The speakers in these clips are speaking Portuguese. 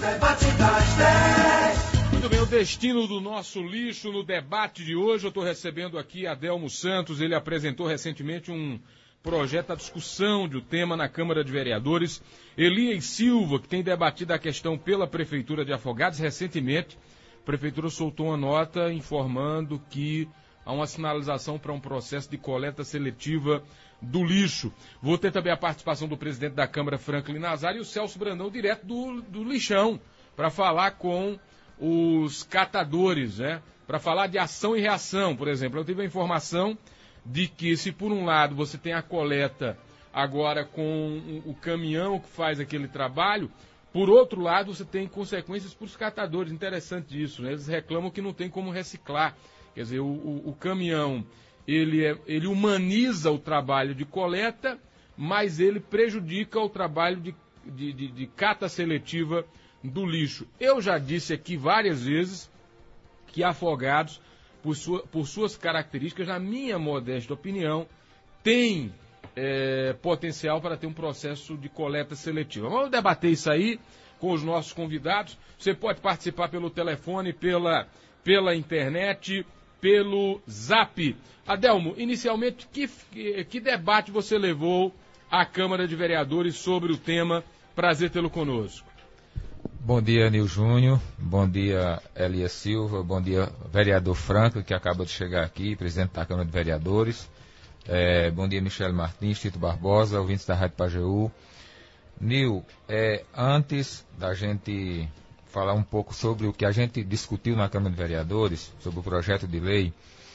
Muito bem, o destino do nosso lixo no debate de hoje. Eu estou recebendo aqui Adelmo Santos. Ele apresentou recentemente um projeto à discussão de um tema na Câmara de Vereadores. Elias Silva, que tem debatido a questão pela Prefeitura de Afogados. Recentemente, a Prefeitura soltou uma nota informando que há uma sinalização para um processo de coleta seletiva do lixo. Vou ter também a participação do presidente da Câmara, Franklin Nazário, e o Celso Brandão, direto do lixão, para falar com os catadores, né? Para falar de ação e reação, por exemplo. Eu tive a informação de que, se por um lado você tem a coleta agora com o caminhão que faz aquele trabalho, por outro lado você tem consequências para os catadores. Interessante isso, né? Eles reclamam que não tem como reciclar. Quer dizer, o caminhão, ele humaniza o trabalho de coleta, mas ele prejudica o trabalho de cata seletiva do lixo. Eu já disse aqui várias vezes que Afogados, por suas características, na minha modesta opinião, tem potencial para ter um processo de coleta seletiva. Vamos debater isso aí com os nossos convidados. Você pode participar pelo telefone, pela internet, pelo Zap. Adelmo, inicialmente, que debate você levou à Câmara de Vereadores sobre o tema? Prazer tê-lo conosco. Bom dia, Nil Júnior. Bom dia, Elias Silva. Bom dia, vereador Franco, que acaba de chegar aqui, presidente da Câmara de Vereadores. Bom dia, Michele Martins, Tito Barbosa, ouvintes da Rádio Pajeú. Nil, antes da gente falar um pouco sobre o que a gente discutiu na Câmara de Vereadores, sobre o projeto de lei,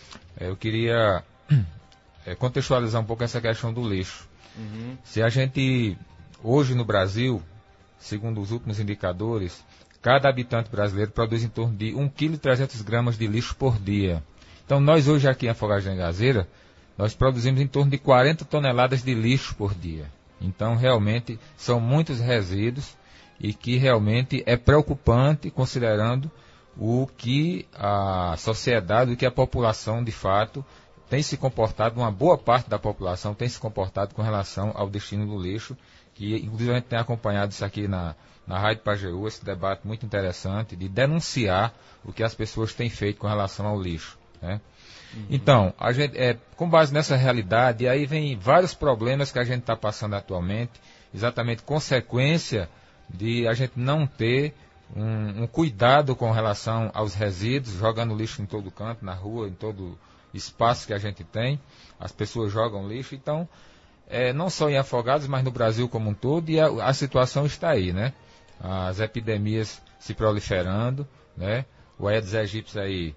eu queria contextualizar um pouco essa questão do lixo. Uhum. Se a gente, hoje no Brasil, segundo os últimos indicadores, cada habitante brasileiro produz em torno de 1,3 kg de lixo por dia. Então, nós hoje aqui em Afogados da Engazeira, nós produzimos em torno de 40 toneladas de lixo por dia. Então, realmente, são muitos resíduos e que realmente é preocupante, considerando o que a sociedade, o que a população, de fato, tem se comportado, uma boa parte da população tem se comportado com relação ao destino do lixo, que inclusive a gente tem acompanhado isso aqui na Rádio Pajeú, esse debate muito interessante de denunciar o que as pessoas têm feito com relação ao lixo, né? Uhum. Então, a gente, com base nessa realidade, aí vem vários problemas que a gente está passando atualmente, exatamente consequência de a gente não ter um cuidado com relação aos resíduos, jogando lixo em todo canto, na rua, em todo espaço que a gente tem, as pessoas jogam lixo. Então, não só em Afogados, mas no Brasil como um todo, e a situação está aí, né? As epidemias se proliferando, né? O Aedes aegypti aí,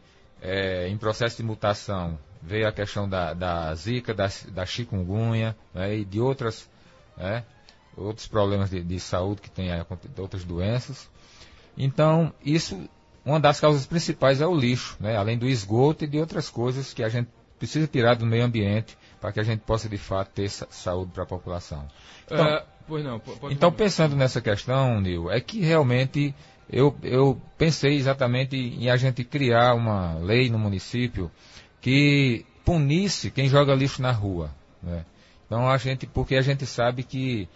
em processo de mutação, veio a questão da zika, da chikungunya, né? E de outros problemas de saúde que tem outras doenças. Então, uma das causas principais é o lixo, né? Além do esgoto e de outras coisas que a gente precisa tirar do meio ambiente para que a gente possa, de fato, ter saúde para a população. Então, então pensando nessa questão, Nil, é que realmente eu pensei exatamente em a gente criar uma lei no município que punisse quem joga lixo na rua, né? Então, porque a gente sabe que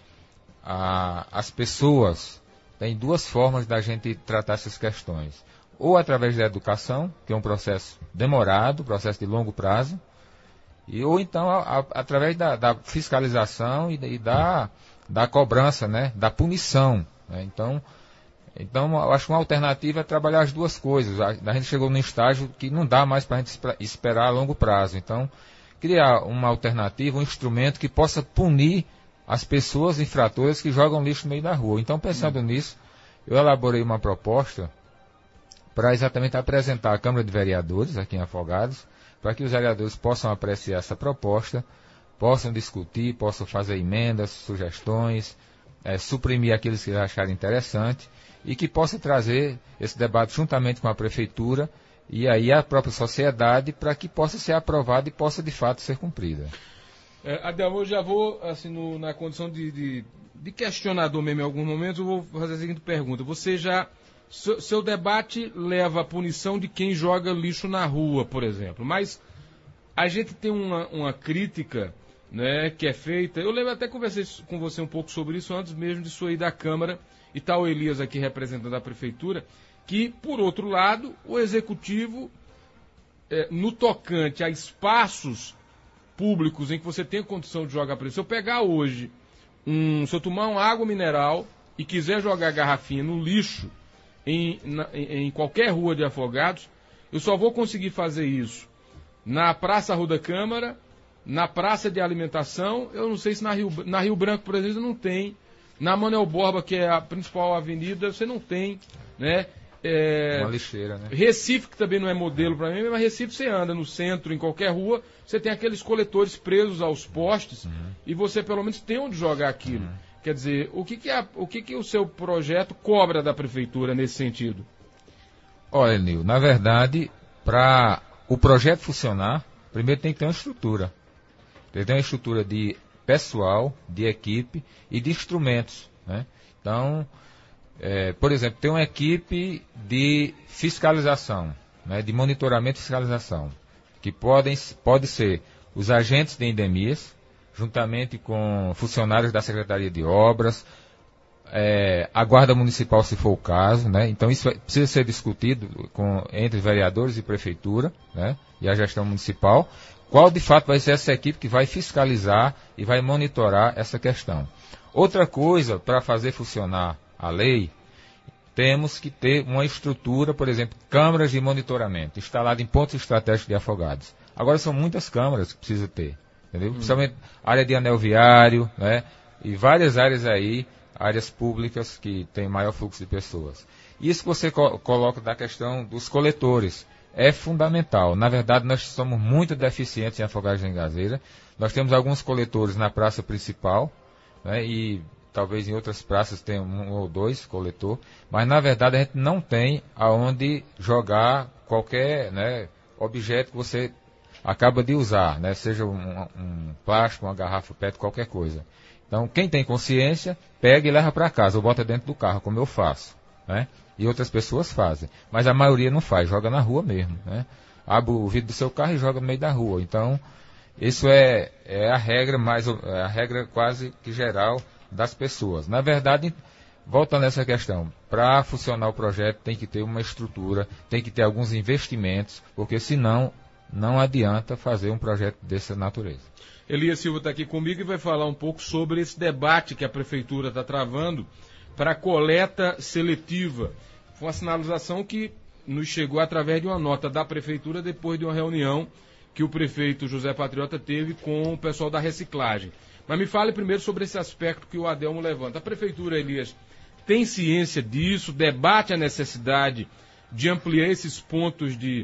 as pessoas têm duas formas da gente tratar essas questões. Ou através da educação, que é um processo demorado, processo de longo prazo, ou então através da fiscalização e da cobrança, né, da punição, né? Então, eu acho que uma alternativa é trabalhar as duas coisas. A gente chegou num estágio que não dá mais para a gente esperar a longo prazo. Então, criar uma alternativa, um instrumento que possa punir as pessoas infratoras que jogam lixo no meio da rua. Então, pensando nisso, eu elaborei uma proposta para exatamente apresentar à Câmara de Vereadores, aqui em Afogados, para que os vereadores possam apreciar essa proposta, possam discutir, possam fazer emendas, sugestões, suprimir aqueles que acharem interessante, e que possa trazer esse debate juntamente com a Prefeitura e aí a própria sociedade, para que possa ser aprovada e possa de fato ser cumprida. Adelmo, eu já vou, assim, na condição de questionador mesmo em alguns momentos, eu vou fazer a seguinte pergunta. Você já... Seu debate leva à punição de quem joga lixo na rua, por exemplo. Mas a gente tem uma crítica né, que é feita. Eu lembro, até conversei com você um pouco sobre isso antes mesmo de sua ida à Câmara, e está o Elias aqui representando a Prefeitura, que, por outro lado, o Executivo, no tocante a espaços públicos em que você tem condição de jogar preço. Se eu pegar hoje, se eu tomar uma água mineral e quiser jogar garrafinha no lixo em qualquer rua de Afogados, eu só vou conseguir fazer isso na Praça Rua da Câmara, na Praça de Alimentação. Eu não sei se na Rio Branco, por exemplo, não tem. Na Manuel Borba, que é a principal avenida, você não tem, né? Uma lixeira, né? Recife, que também não é modelo para mim, mas Recife você anda no centro, em qualquer rua, você tem aqueles coletores presos aos postes, e você pelo menos tem onde jogar aquilo. Quer dizer, o que o seu projeto cobra da Prefeitura nesse sentido? Olha, Nil, na verdade, para o projeto funcionar, primeiro tem que ter uma estrutura. Tem que ter uma estrutura de pessoal, de equipe e de instrumentos, né? Então, por exemplo, tem uma equipe de fiscalização, né, de monitoramento e fiscalização, que pode ser os agentes de endemias, juntamente com funcionários da Secretaria de Obras, a Guarda Municipal, se for o caso, né? Então isso precisa ser discutido entre vereadores e Prefeitura, né, e a gestão municipal, qual de fato vai ser essa equipe que vai fiscalizar e vai monitorar essa questão. Outra coisa, para fazer funcionar a lei, temos que ter uma estrutura, por exemplo, câmaras de monitoramento, instaladas em pontos estratégicos de Afogados. Agora são muitas câmaras que precisa ter, entendeu? Principalmente área de anel viário, né? E várias áreas aí, áreas públicas que têm maior fluxo de pessoas. Isso que você coloca da questão dos coletores é fundamental. Na verdade, nós somos muito deficientes em Afogados da Engazeira. Nós temos alguns coletores na praça principal, né? E talvez em outras praças tenha um ou dois coletor, mas na verdade a gente não tem aonde jogar qualquer, né, objeto que você acaba de usar, né, seja um plástico, uma garrafa PET, qualquer coisa. Então quem tem consciência, pega e leva para casa, ou bota dentro do carro, como eu faço, né? E outras pessoas fazem, mas a maioria não faz, joga na rua mesmo, né? Abre o vidro do seu carro e joga no meio da rua. Então isso é a regra, a regra quase que geral das pessoas. Na verdade, voltando a essa questão, para funcionar o projeto tem que ter uma estrutura, tem que ter alguns investimentos, porque senão não adianta fazer um projeto dessa natureza. Elias Silva está aqui comigo e vai falar um pouco sobre esse debate que a Prefeitura está travando para a coleta seletiva. Foi uma sinalização que nos chegou através de uma nota da Prefeitura depois de uma reunião que o prefeito José Patriota teve com o pessoal da reciclagem. Mas me fale primeiro sobre esse aspecto que o Adelmo levanta. A Prefeitura, Elias, tem ciência disso, debate a necessidade de ampliar esses pontos de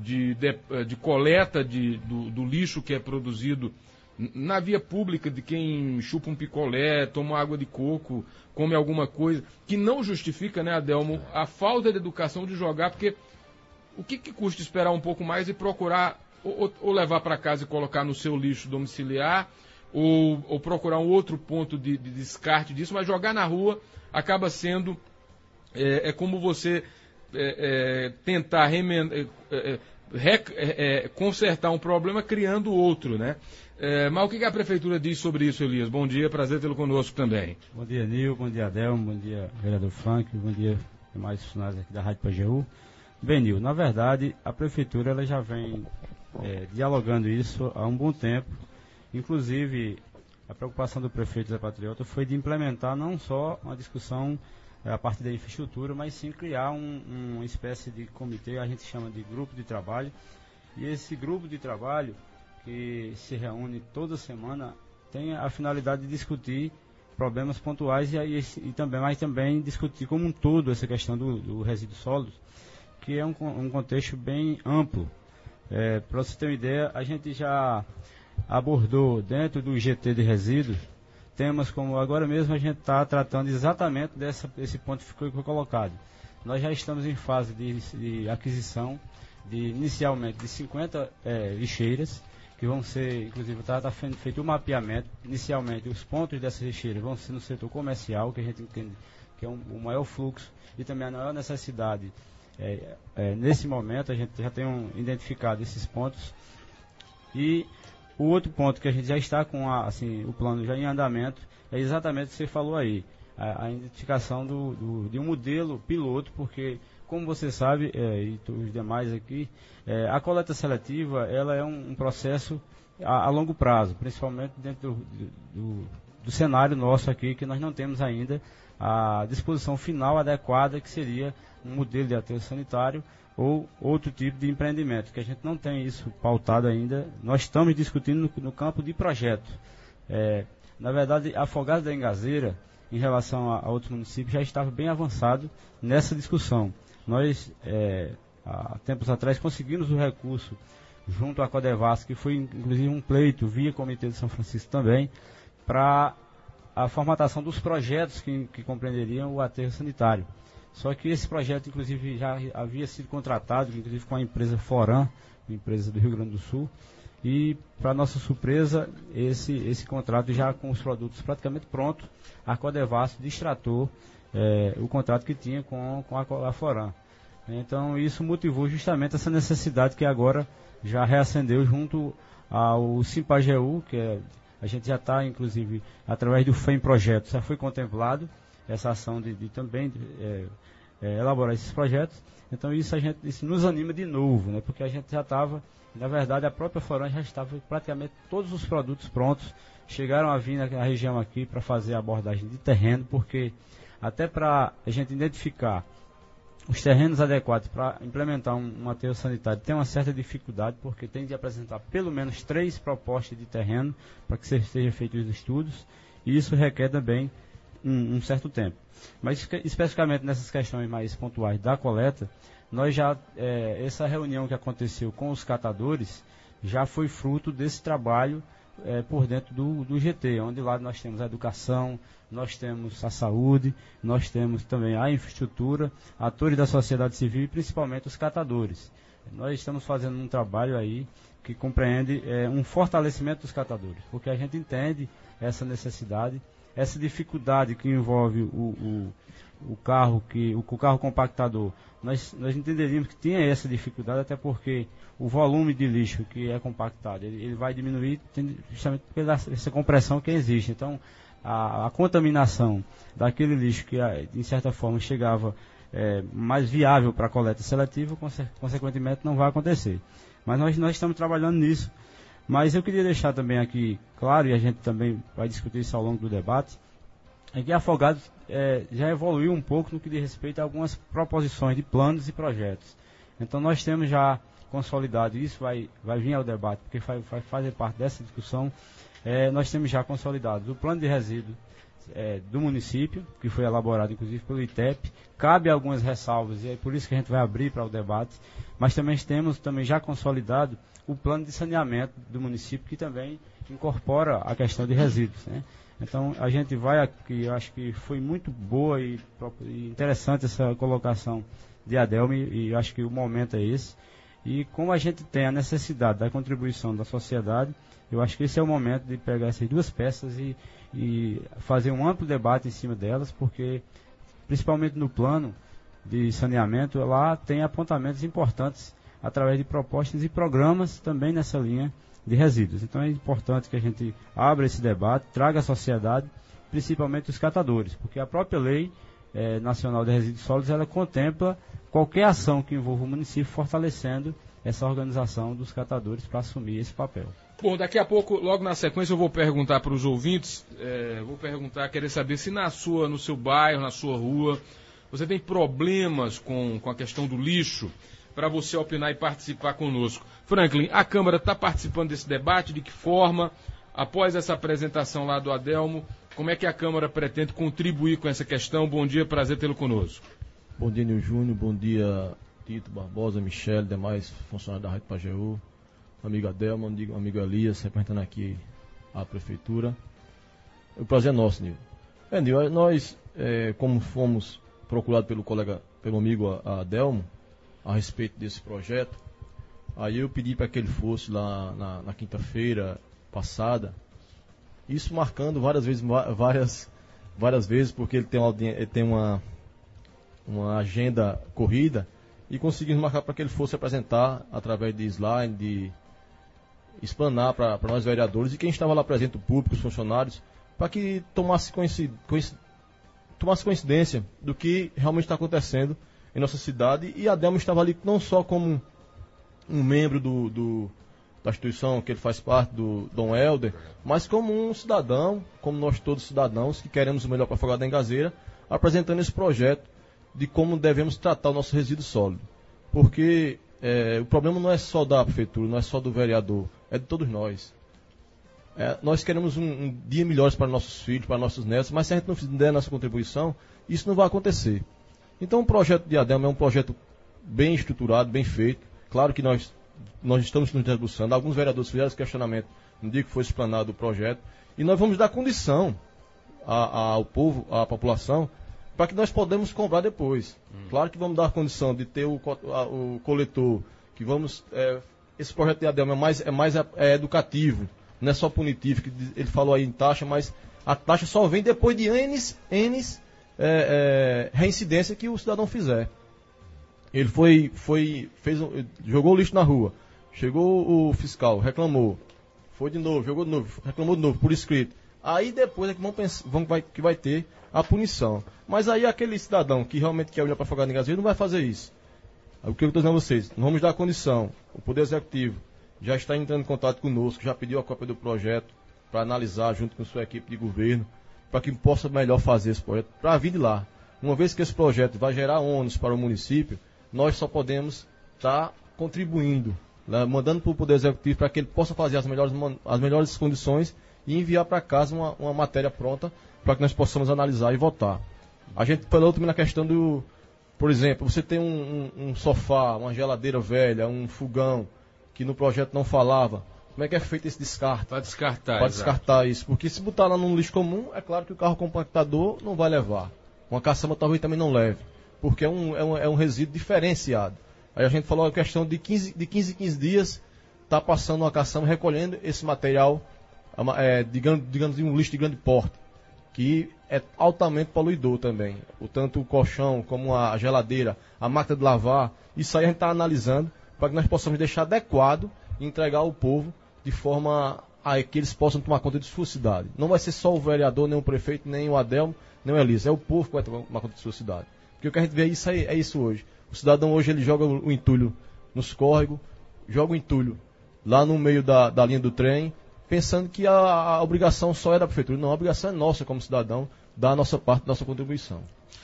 coleta do lixo que é produzido na via pública, de quem chupa um picolé, toma água de coco, come alguma coisa, que não justifica, né, Adelmo, a falta de educação de jogar, porque o que custa esperar um pouco mais e procurar ou levar para casa e colocar no seu lixo domiciliar, ou procurar um outro ponto de descarte disso, mas jogar na rua acaba sendo como você tentar consertar um problema criando outro, né? Mas o que a Prefeitura diz sobre isso, Elias? Bom dia, prazer tê-lo conosco também. Bom dia, Nil, bom dia, Adelmo, bom dia, vereador Frank, bom dia demais funcionários aqui da Rádio Pajeú. Bem, Nil, na verdade, a Prefeitura ela já vem dialogando isso há um bom tempo. Inclusive, a preocupação do prefeito Zé Patriota foi de implementar não só uma discussão a partir da infraestrutura, mas sim criar uma espécie de comitê, a gente chama de grupo de trabalho. E esse grupo de trabalho, que se reúne toda semana, tem a finalidade de discutir problemas pontuais mas também discutir como um todo essa questão do resíduo sólido, que é um contexto bem amplo. Para você ter uma ideia, a gente já abordou dentro do GT de resíduos temas como agora mesmo a gente está tratando exatamente desse ponto que foi colocado. Nós já estamos em fase de aquisição inicialmente de 50 lixeiras, que vão ser, inclusive está feito o mapeamento. Inicialmente os pontos dessas lixeiras vão ser no setor comercial, que a gente entende que é o maior fluxo e também a maior necessidade. Nesse momento a gente já tem identificado esses pontos. E O outro ponto que a gente já está com o plano já em andamento é exatamente o que você falou aí, a identificação de um modelo piloto, porque, como você sabe, e os demais aqui, a coleta seletiva ela é um processo a longo prazo, principalmente dentro do cenário nosso aqui, que nós não temos ainda a disposição final adequada, que seria um modelo de aterro sanitário ou outro tipo de empreendimento, que a gente não tem isso pautado ainda. Nós estamos discutindo no campo de projeto. Na verdade, Afogados da Engazeira, em relação a outros municípios, já estava bem avançado nessa discussão. Nós, há tempos atrás, conseguimos o recurso junto à Codevasf, que foi inclusive um pleito via Comitê de São Francisco também, para a formatação dos projetos que compreenderiam o aterro sanitário. Só que esse projeto, inclusive, já havia sido contratado, inclusive com a empresa Foran, uma empresa do Rio Grande do Sul, e, para nossa surpresa, esse contrato já com os produtos praticamente prontos, a Codevasf distratou o contrato que tinha com a Foran. Então, isso motivou justamente essa necessidade que agora já reacendeu junto ao Simpageu, que a gente já está, inclusive, através do FEM Projeto, já foi contemplado essa ação de também elaborar esses projetos. Então isso nos anima de novo, né? Porque a gente já estava, na verdade, a própria Foran já estava praticamente todos os produtos prontos, chegaram a vir na região aqui para fazer a abordagem de terreno, porque até para a gente identificar os terrenos adequados para implementar um aterro sanitário tem uma certa dificuldade, porque tem de apresentar pelo menos 3 propostas de terreno para que sejam feitos os estudos, e isso requer também um certo tempo. Mas especificamente nessas questões mais pontuais da coleta, nós já, essa reunião que aconteceu com os catadores já foi fruto desse trabalho por dentro do GT, onde lá nós temos a educação, nós temos a saúde, nós temos também a infraestrutura, atores da sociedade civil e principalmente os catadores. Nós estamos fazendo um trabalho aí que compreende um fortalecimento dos catadores, porque a gente entende essa necessidade, essa dificuldade que envolve o carro compactador. Nós entenderíamos que tinha essa dificuldade, até porque o volume de lixo que é compactado, ele vai diminuir justamente essa compressão que existe. Então, a contaminação daquele lixo que, de certa forma, chegava mais viável para a coleta seletiva, consequentemente não vai acontecer. Mas nós estamos trabalhando nisso. Mas eu queria deixar também aqui claro, e a gente também vai discutir isso ao longo do debate, é que Afogados já evoluiu um pouco no que diz respeito a algumas proposições de planos e projetos. Então nós temos já consolidado, isso vai vir ao debate, porque vai fazer parte dessa discussão, nós temos já consolidado o plano de resíduos do município, que foi elaborado inclusive pelo ITEP, cabe algumas ressalvas, e é por isso que a gente vai abrir para o debate, mas também temos já consolidado o plano de saneamento do município, que também incorpora a questão de resíduos, né? Então, a gente vai aqui, eu acho que foi muito boa e interessante essa colocação de Adelmo, e eu acho que o momento é esse. E como a gente tem a necessidade da contribuição da sociedade, eu acho que esse é o momento de pegar essas duas peças e fazer um amplo debate em cima delas, porque, principalmente no plano de saneamento, lá tem apontamentos importantes através de propostas e programas também nessa linha de resíduos. Então é importante que a gente abra esse debate, traga a sociedade, principalmente os catadores, porque a própria Lei Nacional de Resíduos Sólidos, ela contempla qualquer ação que envolva o município, fortalecendo essa organização dos catadores para assumir esse papel. Bom, daqui a pouco, logo na sequência, eu vou perguntar para os ouvintes, querer saber se no seu bairro, na sua rua, você tem problemas com a questão do lixo, para você opinar e participar conosco. Franklin, a Câmara está participando desse debate? De que forma? Após essa apresentação lá do Adelmo, como é que a Câmara pretende contribuir com essa questão? Bom dia, prazer tê-lo conosco. Bom dia, Nil Júnior. Bom dia, Tito Barbosa, Michele, demais funcionários da Rádio Pajeú, amigo Adelmo, amigo Elias, representando aqui a Prefeitura. O prazer é nosso, Nil. Nil, nós, como fomos procurados pelo amigo Adelmo, a respeito desse projeto, aí eu pedi para que ele fosse lá na quinta-feira passada, isso marcando várias vezes, porque ele tem uma agenda corrida, e conseguimos marcar para que ele fosse apresentar através de slide, explanar para nós vereadores e quem estava lá presente, o público, os funcionários, para que tomasse coincidência do que realmente está acontecendo em nossa cidade. E a Adelmo estava ali não só como um membro da instituição que ele faz parte, do Dom Helder, mas como um cidadão, como nós todos cidadãos que queremos o melhor para Afogados da Engazeira, apresentando esse projeto de como devemos tratar o nosso resíduo sólido. Porque o problema não é só da prefeitura, não é só do vereador, é de todos nós. Nós queremos um dia melhor para nossos filhos, para nossos netos, mas se a gente não der a nossa contribuição, isso não vai acontecer. Então o projeto de Adelmo é um projeto bem estruturado, bem feito. Claro que nós estamos nos debruçando. Alguns vereadores fizeram esse questionamento no dia que foi explanado o projeto. E nós vamos dar condição ao povo, à população, para que nós podemos comprar depois. Claro que vamos dar condição de ter o coletor, que vamos... esse projeto de Adelmo é mais educativo, não é só punitivo, que ele falou aí em taxa, mas a taxa só vem depois de N reincidência que o cidadão fizer. Ele jogou o lixo na rua, chegou o fiscal, reclamou, foi de novo, jogou de novo, reclamou de novo, por escrito. Aí depois é que vai ter a punição. Mas aí aquele cidadão que realmente quer olhar para Afogados da Engazeira não vai fazer isso. O que eu estou dizendo a vocês, nós vamos dar condição, o Poder Executivo já está entrando em contato conosco, já pediu a cópia do projeto para analisar junto com sua equipe de governo, para que possa melhor fazer esse projeto, para vir de lá. Uma vez que esse projeto vai gerar ônus para o município, nós só podemos estar contribuindo, né, mandando para o Poder Executivo para que ele possa fazer as melhores condições e enviar para casa uma matéria pronta para que nós possamos analisar e votar. A gente falou também na questão do, por exemplo, você tem um sofá, uma geladeira velha, um fogão, que no projeto não falava. Como é que é feito esse descarte? Para descartar. Para descartar isso. Porque se botar lá num lixo comum, é claro que o carro compactador não vai levar. Uma caçamba talvez também não leve. Porque é um resíduo diferenciado. Aí a gente falou a questão de 15 em 15 dias, está passando uma caçamba recolhendo esse material, digamos, de um lixo de grande porte, que é altamente poluidor também. Tanto o colchão, como a geladeira, a máquina de lavar, isso aí a gente está analisando, para que nós possamos deixar adequado e entregar ao povo de forma a que eles possam tomar conta de sua cidade. Não vai ser só o vereador, nem o prefeito, nem o Adelmo, nem o Elisa. É o povo que vai tomar conta de sua cidade. Porque o que a gente vê é isso hoje. O cidadão hoje ele joga o entulho nos córregos, joga o entulho lá no meio da linha do trem, pensando que a obrigação só é da prefeitura. Não, a obrigação é nossa como cidadão, da nossa parte, da nossa contribuição.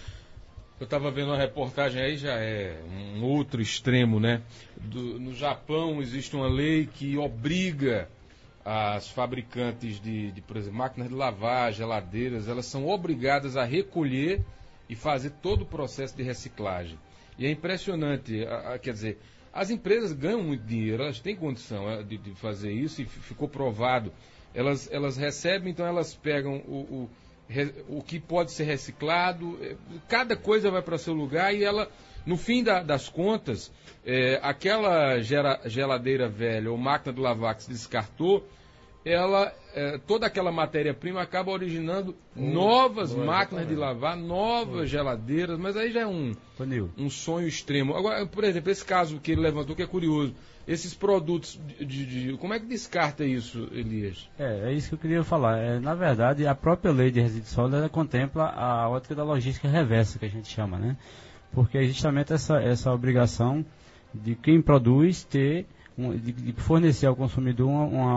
Eu estava vendo uma reportagem aí, já é um outro extremo, né? No Japão existe uma lei que obriga as fabricantes por exemplo, máquinas de lavar, geladeiras, elas são obrigadas a recolher e fazer todo o processo de reciclagem. E é impressionante, quer dizer, as empresas ganham muito dinheiro, elas têm condição de fazer isso e ficou provado. Elas recebem, então elas pegam o que pode ser reciclado, cada coisa vai para seu lugar e ela, no fim das contas, aquela geladeira velha ou máquina de lavar que se descartou, toda aquela matéria-prima acaba originando novas máquinas de lavar, novas geladeiras, mas aí já é um sonho extremo. Agora, por exemplo, esse caso que ele levantou, que é curioso, esses produtos como é que descarta isso, Elias? É isso que eu queria falar. Na verdade, a própria lei de resíduos sólidos ela contempla a ótica da logística reversa, que a gente chama, né? Porque é justamente essa obrigação de quem produz de fornecer ao consumidor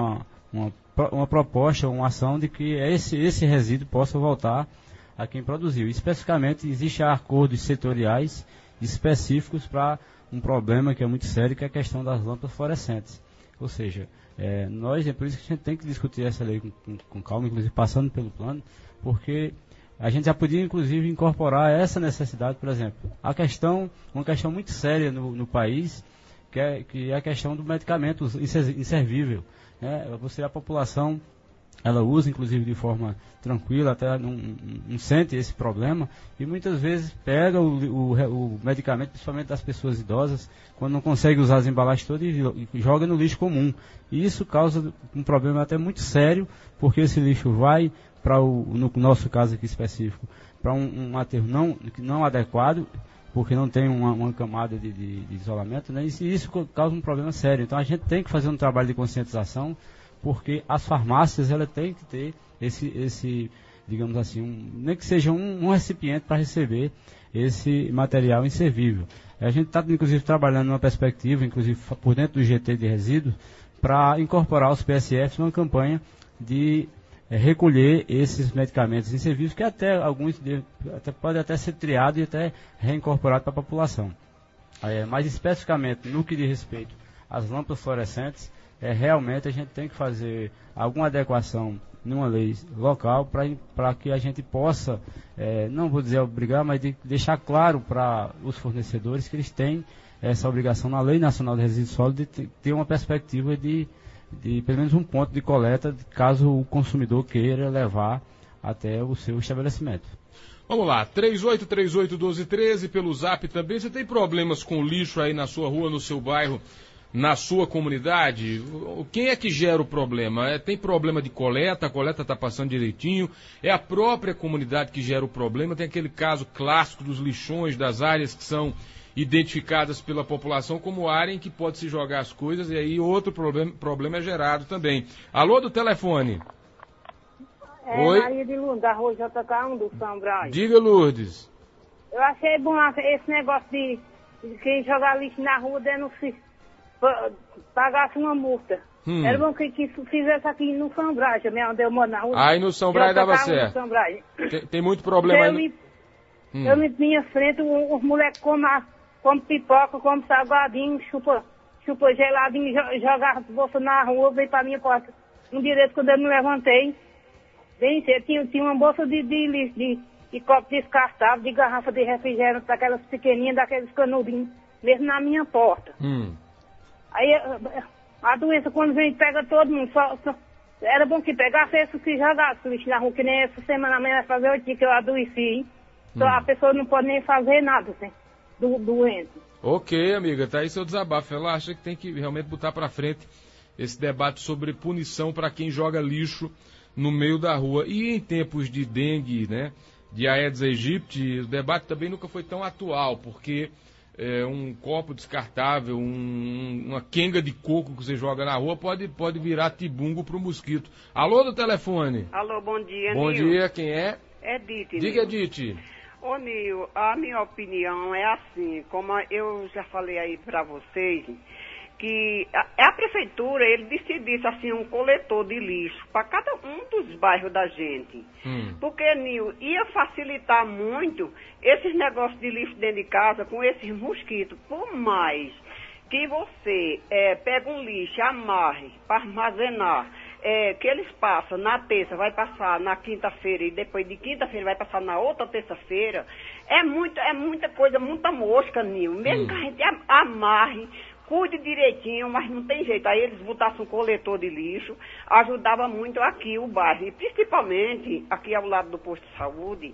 uma proposta, uma ação de que esse resíduo possa voltar a quem produziu. Especificamente, existem acordos setoriais específicos para um problema que é muito sério, que é a questão das lâmpadas fluorescentes. Ou seja, é por isso que a gente tem que discutir essa lei com calma, inclusive passando pelo plano, porque a gente já podia, inclusive, incorporar essa necessidade, por exemplo. Uma questão muito séria no país, que é a questão do medicamento inservível. A população, ela usa, inclusive, de forma tranquila, até não sente esse problema, e muitas vezes pega o medicamento, principalmente das pessoas idosas, quando não consegue usar as embalagens todas e joga no lixo comum. E isso causa um problema até muito sério, porque esse lixo vai para no nosso caso aqui específico, para um aterro não adequado, porque não tem uma camada de isolamento, né? E isso causa um problema sério. Então a gente tem que fazer um trabalho de conscientização, porque as farmácias elas têm que ter esse digamos assim, nem que seja um recipiente para receber esse material inservível. A gente está, inclusive, trabalhando numa perspectiva, inclusive por dentro do GT de resíduos, para incorporar os PSFs numa campanha de recolher esses medicamentos inservíveis, que até alguns podem até ser triados e até reincorporados para a população. Mas especificamente no que diz respeito às lâmpadas fluorescentes, realmente a gente tem que fazer alguma adequação numa lei local para que a gente possa, não vou dizer obrigar, mas deixar claro para os fornecedores que eles têm essa obrigação na Lei Nacional de Resíduos Sólidos de ter uma perspectiva de pelo menos um ponto de coleta, caso o consumidor queira levar até o seu estabelecimento. Vamos lá, 3838-1213 pelo Zap também. Você tem problemas com lixo aí na sua rua, no seu bairro, na sua comunidade? Quem é que gera o problema? Tem problema de coleta, a coleta está passando direitinho? É a própria comunidade que gera o problema? Tem aquele caso clássico dos lixões, das áreas que são identificadas pela população como área em que pode se jogar as coisas, e aí outro problema é gerado também. Alô, do telefone. Oi? Maria de Lourdes, da rua JK1 do São Brás. Diga, Lourdes. Eu achei bom esse negócio de quem jogar lixo na rua pagasse uma multa. Era bom que fizesse aqui no São Brás, também, onde eu moro na rua. Aí no São Brás dava certo. Tem muito problema aí. Eu na minha frente, os moleques comem pipoca, comem salgadinho, chupa geladinho, joga bolsa na rua, veio pra minha porta. Um direito, quando eu me levantei, bem cedo, tinha uma bolsa de lixo, de copo descartável, de garrafa de refrigerante, daquelas pequenininhas, daqueles canudinhos, mesmo na minha porta. Aí a doença, quando vem, pega todo mundo. Era bom que pegasse isso, que jogasse lixo na rua, que nem essa semana amanhã vai fazer 8 dias que eu adoeci, hein? Então a pessoa não pode nem fazer nada, assim, doente. Ok, amiga, tá aí seu desabafo. Ela acha que tem que realmente botar pra frente esse debate sobre punição para quem joga lixo no meio da rua. E em tempos de dengue, né, de Aedes aegypti, o debate também nunca foi tão atual, porque um copo descartável, uma quenga de coco que você joga na rua pode virar tibungo pro mosquito. Alô, do telefone. Alô, bom dia, Bom Nil. dia, quem é? É Dite. Diga, Dite. Ô, Nil, a minha opinião é assim, como eu já falei aí pra vocês, que a prefeitura, ele decidisse assim um coletor de lixo para cada um dos bairros da gente. Porque, Nil, ia facilitar muito esses negócios de lixo dentro de casa com esses mosquitos. Por mais que você pega um lixo, amarre para armazenar, que eles passam na terça, vai passar na quinta-feira e depois de quinta-feira vai passar na outra terça-feira, é muita coisa, muita mosca, Nil. Mesmo que a gente amarre, cuide direitinho, mas não tem jeito. Aí eles botassem um coletor de lixo, ajudava muito aqui o bairro. E principalmente aqui ao lado do posto de saúde,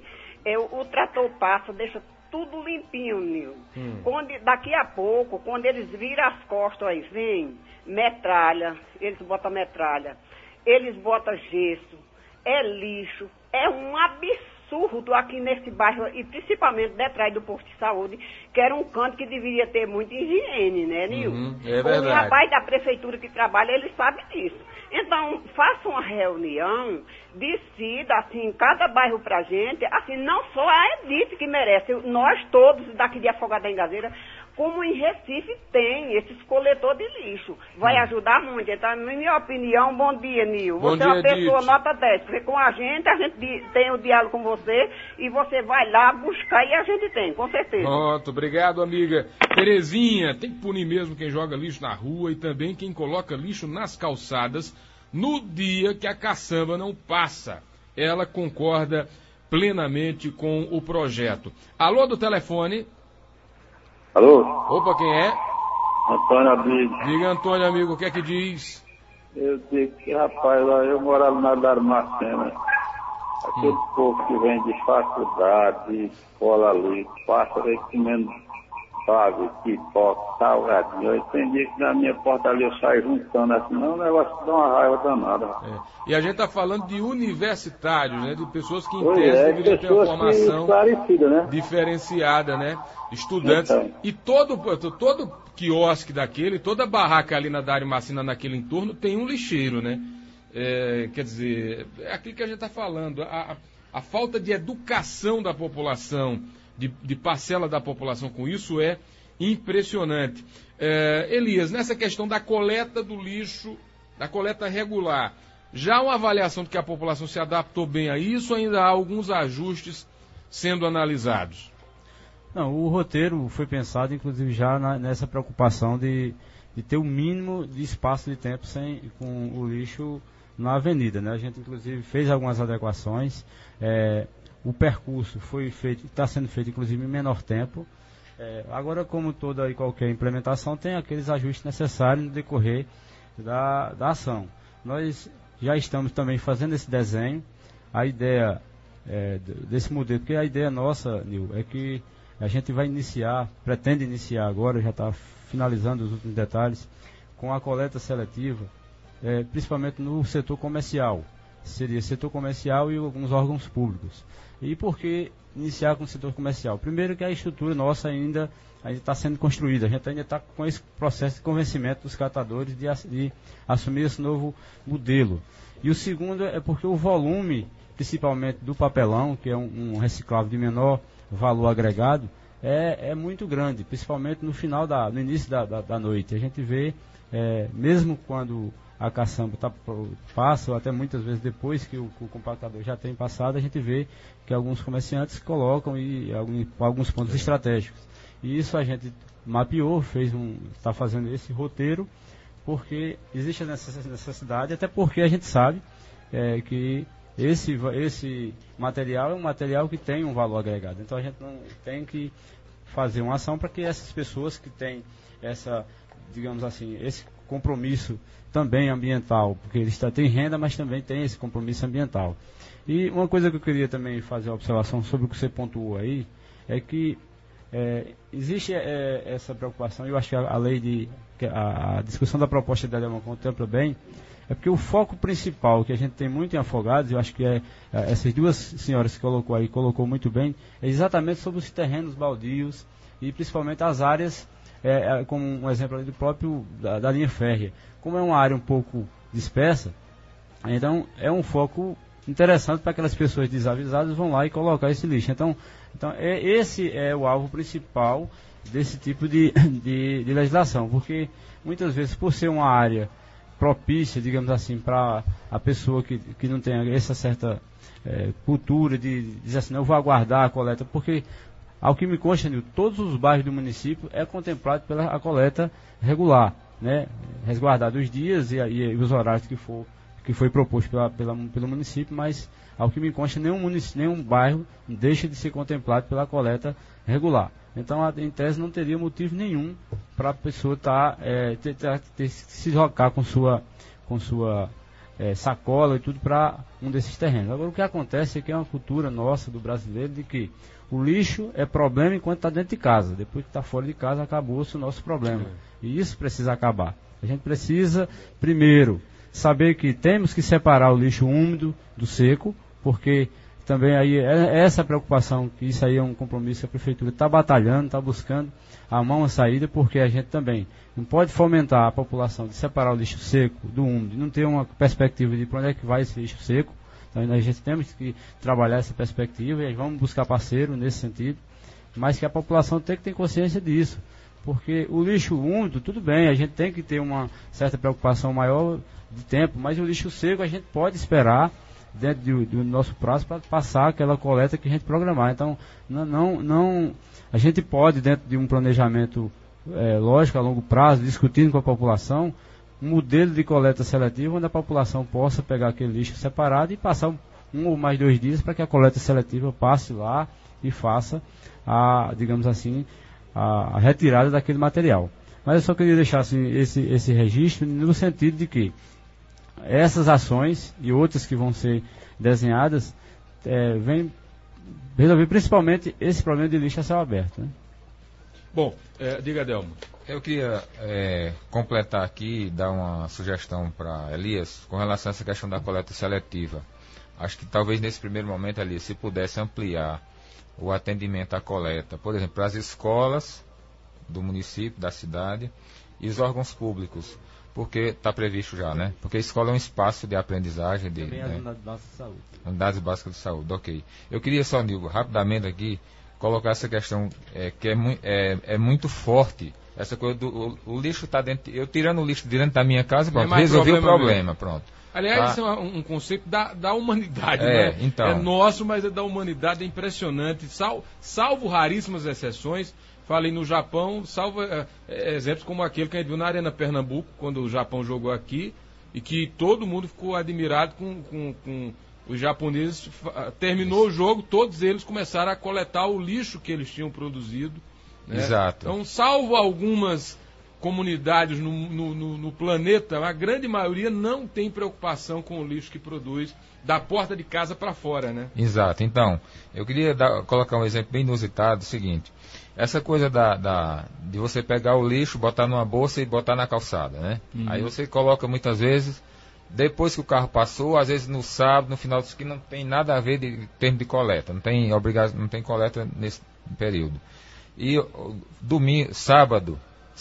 o trator passa, deixa tudo limpinho, Nil. Daqui a pouco, quando eles viram as costas aí, vem metralha, eles botam metralha, eles botam gesso, é lixo, é um absurdo aqui nesse bairro, e principalmente detrás do posto de saúde, que era um canto que deveria ter muita higiene, né, Nil? É verdade. O rapaz da prefeitura que trabalha, ele sabe disso. Então, faça uma reunião, decida, assim, cada bairro pra gente, assim, não só a Edith que merece, nós todos daqui de Afogados da Engazeira, como em Recife tem esses coletores de lixo. Vai ajudar muito. Então, na minha opinião, bom dia, Nil. Você é uma pessoa nota 10, porque com a gente tem o diálogo com você e você vai lá buscar e a gente tem, com certeza. Pronto, obrigado, amiga. Terezinha, tem que punir mesmo quem joga lixo na rua e também quem coloca lixo nas calçadas no dia que a caçamba não passa. Ela concorda plenamente com o projeto. Alô, do telefone. Alô? Opa, quem é? Antônio Abílio. Diga, Antônio, amigo, o que é que diz? Eu digo que, rapaz, lá eu morava na Darmacena. Aquele povo que vem de faculdade, de escola ali, passa aí comendo Fábio, pipoca, salgadinho. Tem dia que na minha porta ali eu saio juntando assim, não, o negócio dá uma raiva danada. E a gente está falando de universitários, né? De pessoas que em Pois tese é, deveriam ter uma formação esclarecida, né? diferenciada, né? Estudantes. Então. E todo quiosque daquele, toda barraca ali na Dário Macina, naquele entorno, tem um lixeiro, né? Quer dizer, é aquilo que a gente está falando. A falta de educação da população, de parcela da população com isso é impressionante. Elias, nessa questão da coleta do lixo, da coleta regular, já há uma avaliação de que a população se adaptou bem a isso ou ainda há alguns ajustes sendo analisados? Não, o roteiro foi pensado, inclusive, já nessa preocupação de ter o mínimo de espaço de tempo com o lixo na avenida, né? A gente, inclusive, fez algumas adequações. O percurso foi feito, está sendo feito, inclusive, em menor tempo. Agora, como toda e qualquer implementação, tem aqueles ajustes necessários no decorrer da ação. Nós já estamos também fazendo esse desenho. A ideia desse modelo, porque a ideia nossa, Nil, é que a gente pretende iniciar agora, já está finalizando os últimos detalhes, com a coleta seletiva, principalmente no setor comercial. Seria setor comercial e alguns órgãos públicos. E por que iniciar com o setor comercial? Primeiro que a estrutura nossa ainda está sendo construída, a gente ainda está com esse processo de convencimento dos catadores de assumir esse novo modelo. E o segundo é porque o volume, principalmente do papelão, que é um reciclável de menor valor agregado, é muito grande, principalmente no início da noite. A gente vê, mesmo quando a caçamba passa, ou até muitas vezes depois que o compactador já tem passado, a gente vê que alguns comerciantes colocam alguns pontos estratégicos. E isso a gente mapeou, está fazendo esse roteiro, porque existe essa necessidade, até porque a gente sabe que esse material é um material que tem um valor agregado. Então a gente não tem que fazer uma ação para que essas pessoas que têm esse compromisso também ambiental, porque eles têm renda, mas também têm esse compromisso ambiental. E uma coisa que eu queria também fazer uma observação sobre o que você pontuou aí, é que existe essa preocupação, e eu acho que a discussão da proposta da Delma contempla bem, é porque o foco principal que a gente tem muito em Afogados, eu acho que essas duas senhoras que colocou muito bem, é exatamente sobre os terrenos baldios e principalmente as áreas, como um exemplo ali do próprio da linha férrea. Como é uma área um pouco dispersa, então é um foco interessante para aquelas pessoas desavisadas vão lá e colocar esse lixo. Então esse é o alvo principal desse tipo de legislação, porque muitas vezes, por ser uma área propícia, digamos assim, para a pessoa que não tem essa certa cultura de dizer assim, não, eu vou aguardar a coleta, porque, ao que me consta, todos os bairros do município é contemplado pela coleta regular, né? Resguardado os dias e os horários que foi proposto pelo município, mas, ao que me consta, nenhum bairro deixa de ser contemplado pela coleta regular. Então, em tese, não teria motivo nenhum para a pessoa se deslocar com sua sacola e tudo para um desses terrenos. Agora, o que acontece é que é uma cultura nossa, do brasileiro, de que o lixo é problema enquanto está dentro de casa. Depois que está fora de casa, acabou-se o nosso problema. E isso precisa acabar. A gente precisa, primeiro, saber que temos que separar o lixo úmido do seco, porque também aí essa preocupação, que isso aí é um compromisso que a prefeitura está batalhando, está buscando armar uma saída, porque a gente também não pode fomentar a população de separar o lixo seco do úmido, não ter uma perspectiva de para onde é que vai esse lixo seco. Então a gente temos que trabalhar essa perspectiva e vamos buscar parceiro nesse sentido, mas que a população tem que ter consciência disso, porque o lixo úmido, tudo bem, a gente tem que ter uma certa preocupação maior de tempo, mas o lixo seco a gente pode esperar dentro do nosso prazo para passar aquela coleta que a gente programar. Então, a gente pode, dentro de um planejamento lógico, a longo prazo, discutindo com a população, um modelo de coleta seletiva onde a população possa pegar aquele lixo separado e passar um ou mais 2 dias para que a coleta seletiva passe lá e faça digamos assim, a retirada daquele material. Mas eu só queria deixar assim, esse registro no sentido de que essas ações e outras que vão ser desenhadas vêm resolver principalmente esse problema de lixo a céu aberto, né? Bom, diga, Adelmo. Eu queria completar aqui, dar uma sugestão para Elias com relação a essa questão da coleta seletiva. Acho que talvez nesse primeiro momento, Elias, se pudesse ampliar o atendimento à coleta, por exemplo, para as escolas do município, da cidade e os órgãos públicos, porque está previsto já, né? Porque a escola é um espaço de aprendizagem. Também as unidades básicas de saúde. Unidades básicas de saúde, ok. Eu queria só, Nildo, rapidamente aqui, colocar essa questão que é muito forte. Essa coisa do o lixo está dentro. Eu tirando o lixo de dentro da minha casa, pronto, resolvi o problema, pronto. Aliás, isso é um conceito da humanidade, né? Então. É nosso, mas é da humanidade, é impressionante. Salvo raríssimas exceções, falei no Japão, salvo exemplos como aquele que a gente viu na Arena Pernambuco, quando o Japão jogou aqui, e que todo mundo ficou admirado com os japoneses. Terminou o jogo, todos eles começaram a coletar o lixo que eles tinham produzido. Né? Exato. Então, salvo algumas comunidades no planeta, a grande maioria não tem preocupação com o lixo que produz da porta de casa para fora, né? Exato. Então, eu queria colocar um exemplo bem inusitado, o seguinte: essa coisa de você pegar o lixo, botar numa bolsa e botar na calçada, né? Aí você coloca muitas vezes, depois que o carro passou, às vezes no sábado, no final, que não tem nada a ver em termos de coleta, não tem coleta nesse período. E domingo, sábado,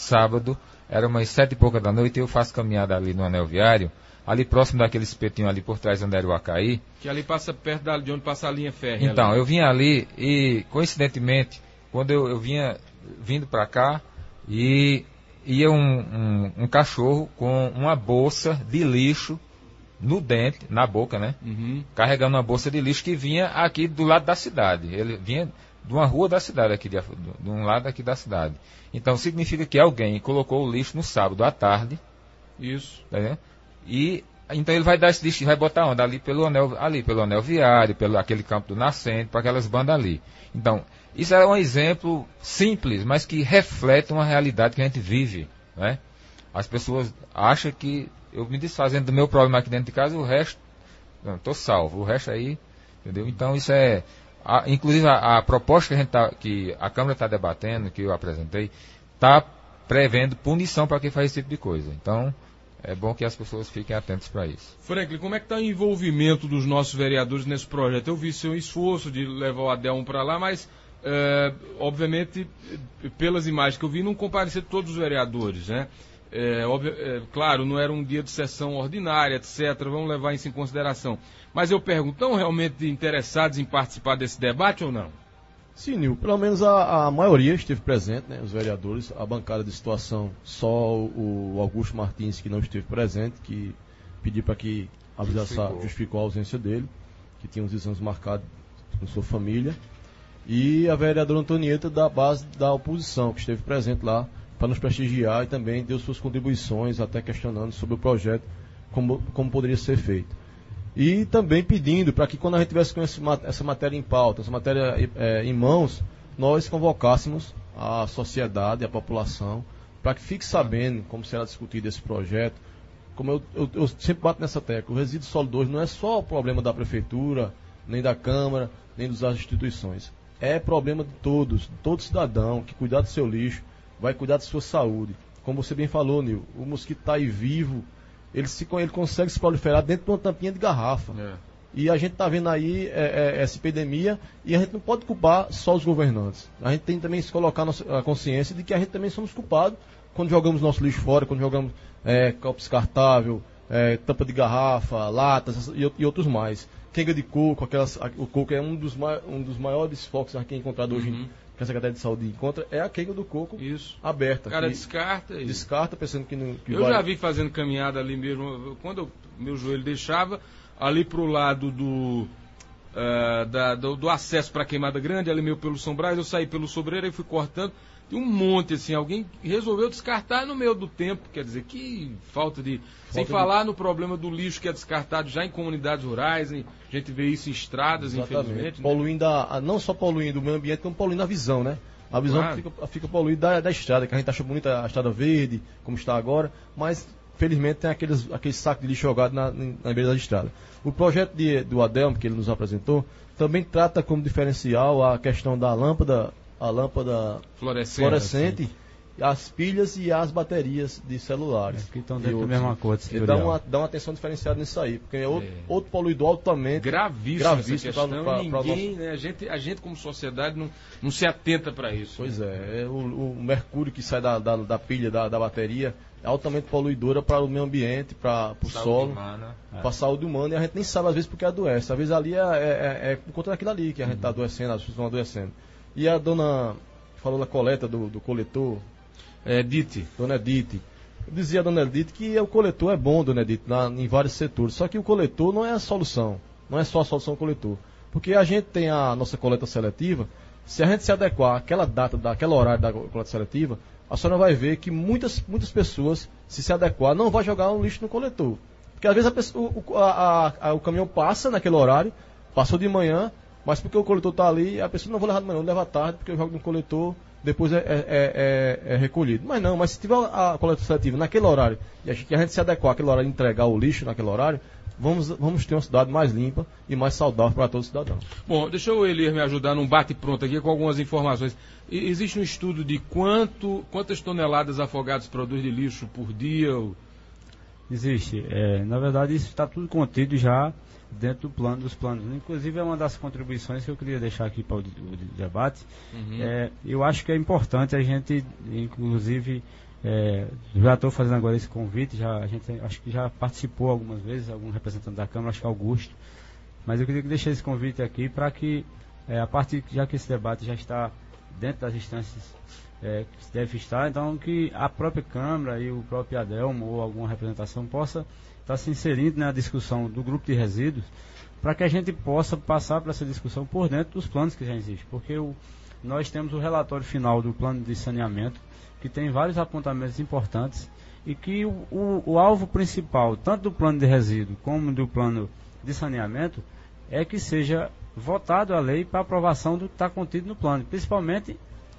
era umas 7h pouca da noite, eu faço caminhada ali no anel viário, ali próximo daquele espetinho ali por trás onde era o Acaí. Que ali passa perto de onde passa a linha férrea. Então, ali. Eu vinha ali e, coincidentemente, quando eu vinha vindo para cá, e ia um cachorro com uma bolsa de lixo no dente, na boca, né? Carregando uma bolsa de lixo que vinha aqui do lado da cidade. Ele vinha de uma rua da cidade, aqui de um lado aqui da cidade. Então significa que alguém colocou o lixo no sábado à tarde. Isso. Tá vendo? E então ele vai dar esse lixo, vai botar onde? Ali pelo anel viário, pelo aquele campo do Nascente, para aquelas bandas ali. Então, isso é um exemplo simples, mas que reflete uma realidade que a gente vive, né? As pessoas acham que eu me desfazendo do meu problema aqui dentro de casa, o resto, não, estou salvo, o resto aí, entendeu? Então isso inclusive a proposta que a Câmara está debatendo, que eu apresentei, está prevendo punição para quem faz esse tipo de coisa. Então, é bom que as pessoas fiquem atentas para isso. Franklin, como é que está o envolvimento dos nossos vereadores nesse projeto? Eu vi seu esforço de levar o Adelmo para lá, mas, obviamente, pelas imagens que eu vi, não compareceram todos os vereadores, né? Claro, não era um dia de sessão ordinária, etc. Vamos levar isso em consideração. Mas eu pergunto, estão realmente interessados em participar desse debate ou não? Sim, Nil, pelo menos a maioria esteve presente, né, os vereadores, a bancada de situação, só o Augusto Martins que não esteve presente, que pediu para que justificou a ausência dele, que tinha uns exames marcados com sua família, e a vereadora Antonieta da base da oposição, que esteve presente lá para nos prestigiar e também deu suas contribuições, até questionando sobre o projeto, como poderia ser feito. E também pedindo para que quando a gente tivesse com essa matéria em pauta, essa matéria em mãos, nós convocássemos a sociedade, a população, para que fique sabendo como será discutido esse projeto. Como eu sempre bato nessa tecla, o resíduo sólido hoje não é só o problema da prefeitura, nem da Câmara, nem das instituições. É problema de todos, todo cidadão que cuidar do seu lixo, vai cuidar da sua saúde. Como você bem falou, Nil, o mosquito está aí vivo, ele consegue se proliferar dentro de uma tampinha de garrafa. E a gente está vendo aí essa epidemia e a gente não pode culpar só os governantes. A gente tem também que se colocar a consciência de que a gente também somos culpados quando jogamos nosso lixo fora, quando jogamos copo descartável, tampa de garrafa, latas e outros mais. Quenga de coco, o coco é um dos maiores focos aqui encontrado hoje que a Secretaria de Saúde encontra, é a quenga do coco aberta. O cara descarta. Descarta pensando que não... Já vi fazendo caminhada ali mesmo, quando meu joelho deixava, ali pro lado do acesso para a Queimada Grande, ali meio pelo São Brás, eu saí pelo Sobreira e fui cortando. Tem um monte, assim, alguém resolveu descartar no meio do tempo, quer dizer, que falta de... Sem falar no problema do lixo que é descartado já em comunidades rurais, a gente vê isso em estradas, infelizmente. Poluindo, não só poluindo o meio ambiente, como poluindo a visão, né? A visão fica poluída da estrada, que a gente acha bonita a estrada verde, como está agora, mas, felizmente, tem aquele saco de lixo jogado na beira da estrada. O projeto do Adelmo, que ele nos apresentou, também trata como diferencial a questão da lâmpada a lâmpada fluorescente, as pilhas e as baterias de celulares. Que estão dentro do mesmo acordo. Dá uma atenção diferenciada nisso aí, porque é outro poluidor altamente gravíssimo essa questão. Ninguém, né, a gente como sociedade não se atenta para isso. Pois o mercúrio que sai da pilha da bateria é altamente poluidora para o meio ambiente, para o solo, para a saúde humana, e a gente nem sabe às vezes porque adoece. Às vezes ali é por conta daquilo ali que a gente está adoecendo, as pessoas estão adoecendo. E a dona falou da coleta do coletor. Dona Edith. Eu dizia a dona Edith que o coletor é bom, dona Edith, em vários setores. Só que o coletor não é a solução. Não é só a solução do coletor. Porque a gente tem a nossa coleta seletiva. Se a gente se adequar àquela data, daquele horário da coleta seletiva, a senhora vai ver que muitas pessoas, se adequar, não vai jogar um lixo no coletor. Porque às vezes o caminhão passa naquele horário, passou de manhã, mas porque o coletor está ali, a pessoa não vai levar de manhã, leva à tarde, porque eu jogo no coletor, depois é recolhido. Mas se tiver a coleta seletiva naquele horário, e a gente se adequar àquele horário e entregar o lixo naquele horário, vamos ter uma cidade mais limpa e mais saudável para todos os cidadãos. Bom, deixa o Elias me ajudar num bate-pronto aqui com algumas informações. Existe um estudo de quantas toneladas Afogados produz de lixo por dia? Existe. Na verdade, isso está tudo contido já dentro dos planos. Inclusive, é uma das contribuições que eu queria deixar aqui para o debate. Eu acho que é importante a gente, inclusive, já estou fazendo agora esse convite, a gente acho que já participou algumas vezes, algum representante da Câmara, acho que é Augusto, mas eu queria deixar esse convite aqui para que, já que esse debate já está dentro das instâncias que deve estar, então que a própria Câmara e o próprio Adelmo ou alguma representação possa estar se inserindo na discussão do grupo de resíduos, para que a gente possa passar para essa discussão por dentro dos planos que já existem, porque nós temos o relatório final do plano de saneamento, que tem vários apontamentos importantes, e que o alvo principal, tanto do plano de resíduo como do plano de saneamento, é que seja votado a lei para aprovação do que está contido no plano, principalmente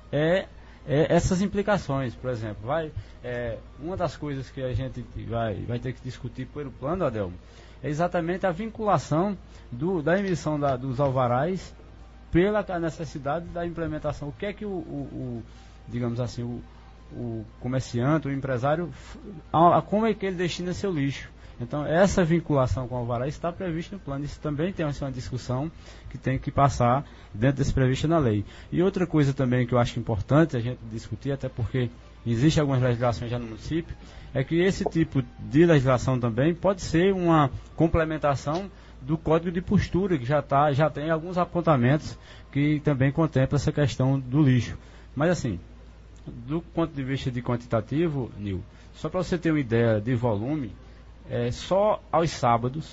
essas implicações. Por exemplo, uma das coisas que a gente vai ter que discutir pelo plano, Adelmo, é exatamente a vinculação da emissão dos alvarás pela necessidade da implementação. O que é que digamos assim, o comerciante, o empresário, como é que ele destina seu lixo? Então, essa vinculação com o alvará está prevista no plano. Isso também tem uma discussão que tem que passar dentro desse previsto na lei. E outra coisa também que eu acho importante a gente discutir, até porque existem algumas legislações já no município, é que esse tipo de legislação também pode ser uma complementação do Código de Postura, que já tem alguns apontamentos que também contempla essa questão do lixo. Mas assim, do ponto de vista de quantitativo, Nil, só para você ter uma ideia de volume, só aos sábados,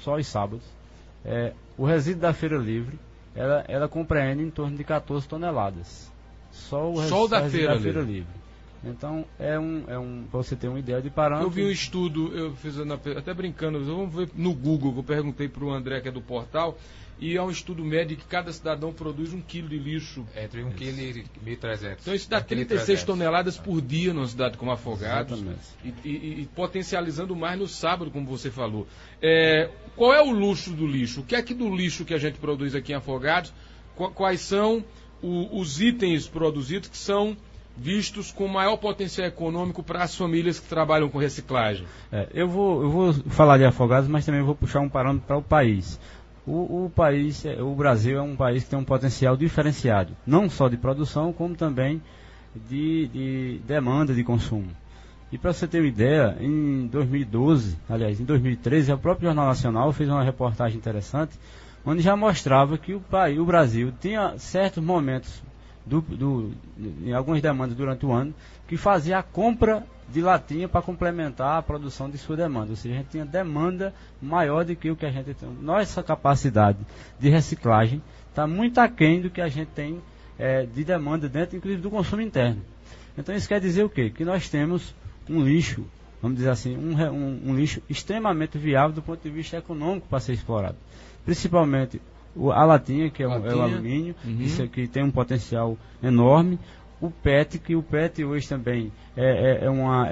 o resíduo da Feira Livre, ela compreende em torno de 14 toneladas. Só o da Feira Livre. Então, para você ter uma ideia de parâmetro. Eu vi um estudo, eu fiz até brincando, vamos ver no Google, que eu perguntei para o André, que é do portal, e é um estudo médio que cada cidadão produz 1 quilo de lixo. Entre 1 quilo e 1.300. Então isso dá 36 toneladas por dia numa cidade como Afogados. E potencializando mais no sábado, como você falou. Qual é o luxo do lixo? O que é que do lixo que a gente produz aqui em Afogados, quais são os itens produzidos que são vistos com maior potencial econômico para as famílias que trabalham com reciclagem? Eu vou falar de Afogados, mas também vou puxar um parâmetro para o país. O Brasil é um país que tem um potencial diferenciado, não só de produção, como também de demanda de consumo. E para você ter uma ideia, em 2013, o próprio Jornal Nacional fez uma reportagem interessante, onde já mostrava que o Brasil tinha certos momentos, em algumas demandas durante o ano, que fazia a compra de latinha para complementar a produção de sua demanda. Ou seja, a gente tinha demanda maior do que o que a gente tem. Nossa capacidade de reciclagem está muito aquém do que a gente tem de demanda dentro, inclusive, do consumo interno. Então isso quer dizer o quê? Que nós temos um lixo, vamos dizer assim, um lixo extremamente viável do ponto de vista econômico para ser explorado. Principalmente a latinha, que é o alumínio, isso aqui tem um potencial enorme. O PET, que o PET hoje também é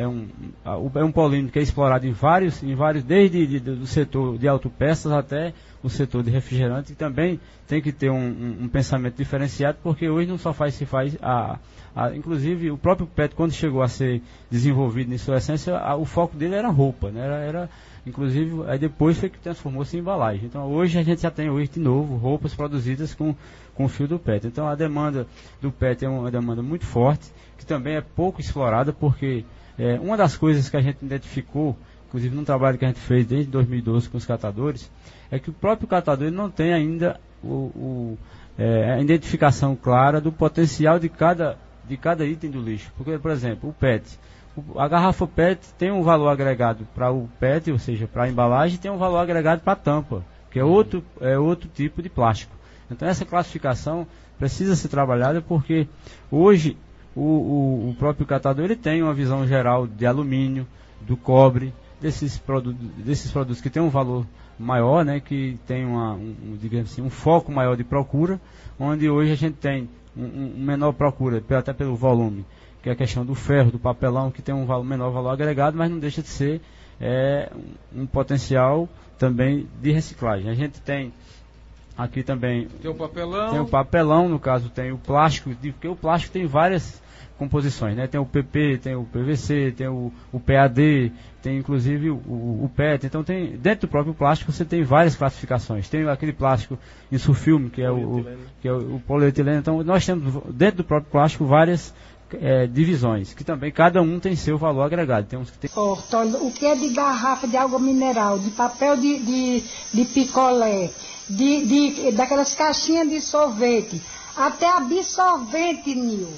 um polímero que é explorado em vários desde do setor de autopeças até o setor de refrigerante, e também tem que ter um pensamento diferenciado, porque hoje não só se faz inclusive o próprio PET, quando chegou a ser desenvolvido em sua essência, o foco dele era roupa, né? Inclusive, aí depois foi que transformou-se em embalagem. Então hoje a gente já tem de novo roupas produzidas com o fio do PET. Então a demanda do PET é uma demanda muito forte, que também é pouco explorada, porque uma das coisas que a gente identificou, inclusive num trabalho que a gente fez desde 2012 com os catadores, é que o próprio catador não tem ainda a identificação clara do potencial de cada item do lixo. Porque, por exemplo, o PET, a garrafa PET tem um valor agregado para o PET, ou seja, para a embalagem, e tem um valor agregado para a tampa, que é outro tipo de plástico. Então essa classificação precisa ser trabalhada, porque hoje o próprio catador ele tem uma visão geral de alumínio, do cobre, desses produtos que tem um valor maior, né, que tem digamos assim, um foco maior de procura, onde hoje a gente tem menor procura, até pelo volume, que é a questão do ferro, do papelão, que tem menor valor agregado, mas não deixa de ser um potencial também de reciclagem. A gente tem aqui também... Tem o papelão. Tem o papelão, no caso tem o plástico, porque o plástico tem várias composições, né? Tem o PP, tem o PVC, tem o PAD, tem inclusive o PET. Então dentro do próprio plástico você tem várias classificações. Tem aquele plástico insulfilme, que é o polietileno. Então nós temos dentro do próprio plástico várias divisões, que também cada um tem seu valor agregado. Tem uns que tem... O que é de garrafa de água mineral, de papel de picolé, daquelas caixinhas de sorvete, até absorvente, Nil.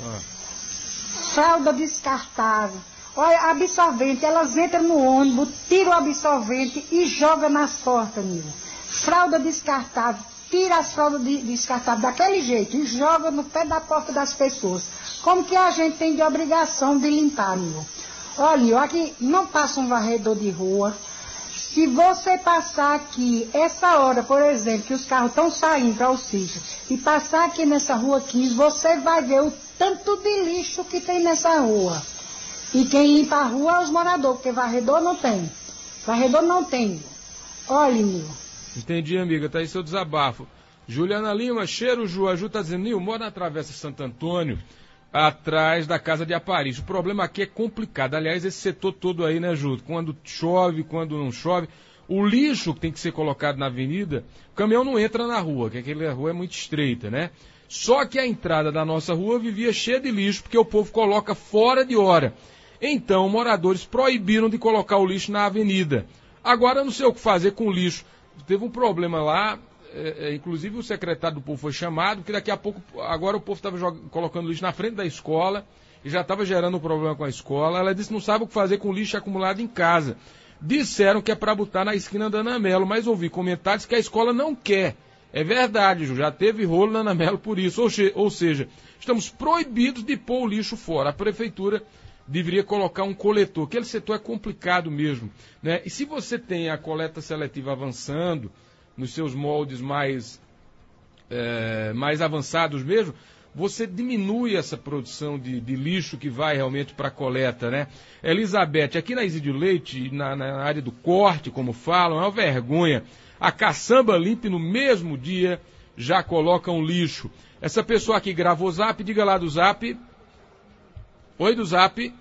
Fralda descartável. Olha, absorvente, elas entram no ônibus, tiram o absorvente e jogam nas portas, Nil. Fralda descartável, tira as fraldas descartáveis daquele jeito e joga no pé da porta das pessoas. Como que a gente tem de obrigação de limpar, Nil? Olha, Nil, aqui não passa um varredor de rua. Se você passar aqui, essa hora, por exemplo, que os carros estão saindo para o sítio, e passar aqui nessa rua 15, você vai ver o tanto de lixo que tem nessa rua. E quem limpa a rua é os moradores, porque varredor não tem. Varredor não tem. Olha, Nil. Entendi, amiga. Tá aí seu desabafo. Juliana Lima, Cheiro Ju. A Ju tá dizendo, Nil, mora na Travessa Santo Antônio, atrás da casa de Aparício. O problema aqui é complicado. Aliás, esse setor todo aí, né, Ju? Quando chove, quando não chove. O lixo que tem que ser colocado na avenida, o caminhão não entra na rua, porque aquela rua é muito estreita, né? Só que a entrada da nossa rua vivia cheia de lixo, porque o povo coloca fora de hora. Então, moradores proibiram de colocar o lixo na avenida. Agora, eu não sei o que fazer com o lixo. Teve um problema lá, inclusive o secretário do povo foi chamado, porque daqui a pouco, agora o povo estava colocando lixo na frente da escola, e já estava gerando um problema com a escola. Ela disse que não sabe o que fazer com o lixo acumulado em casa. Disseram que é para botar na esquina da Ana Melo, mas ouvi comentários que a escola não quer. É verdade, Ju, já teve rolo na Ana Melo por isso. Ou seja, estamos proibidos de pôr o lixo fora. A prefeitura deveria colocar um coletor. Aquele setor é complicado mesmo, né? E se você tem a coleta seletiva avançando, nos seus moldes mais avançados mesmo, você diminui essa produção de lixo que vai realmente para a coleta, né? Elizabeth, aqui na Isídio Leite, na área do corte, como falam, é uma vergonha. A caçamba limpa no mesmo dia já coloca um lixo. Essa pessoa aqui gravou o zap, diga lá do zap. Oi, do zap.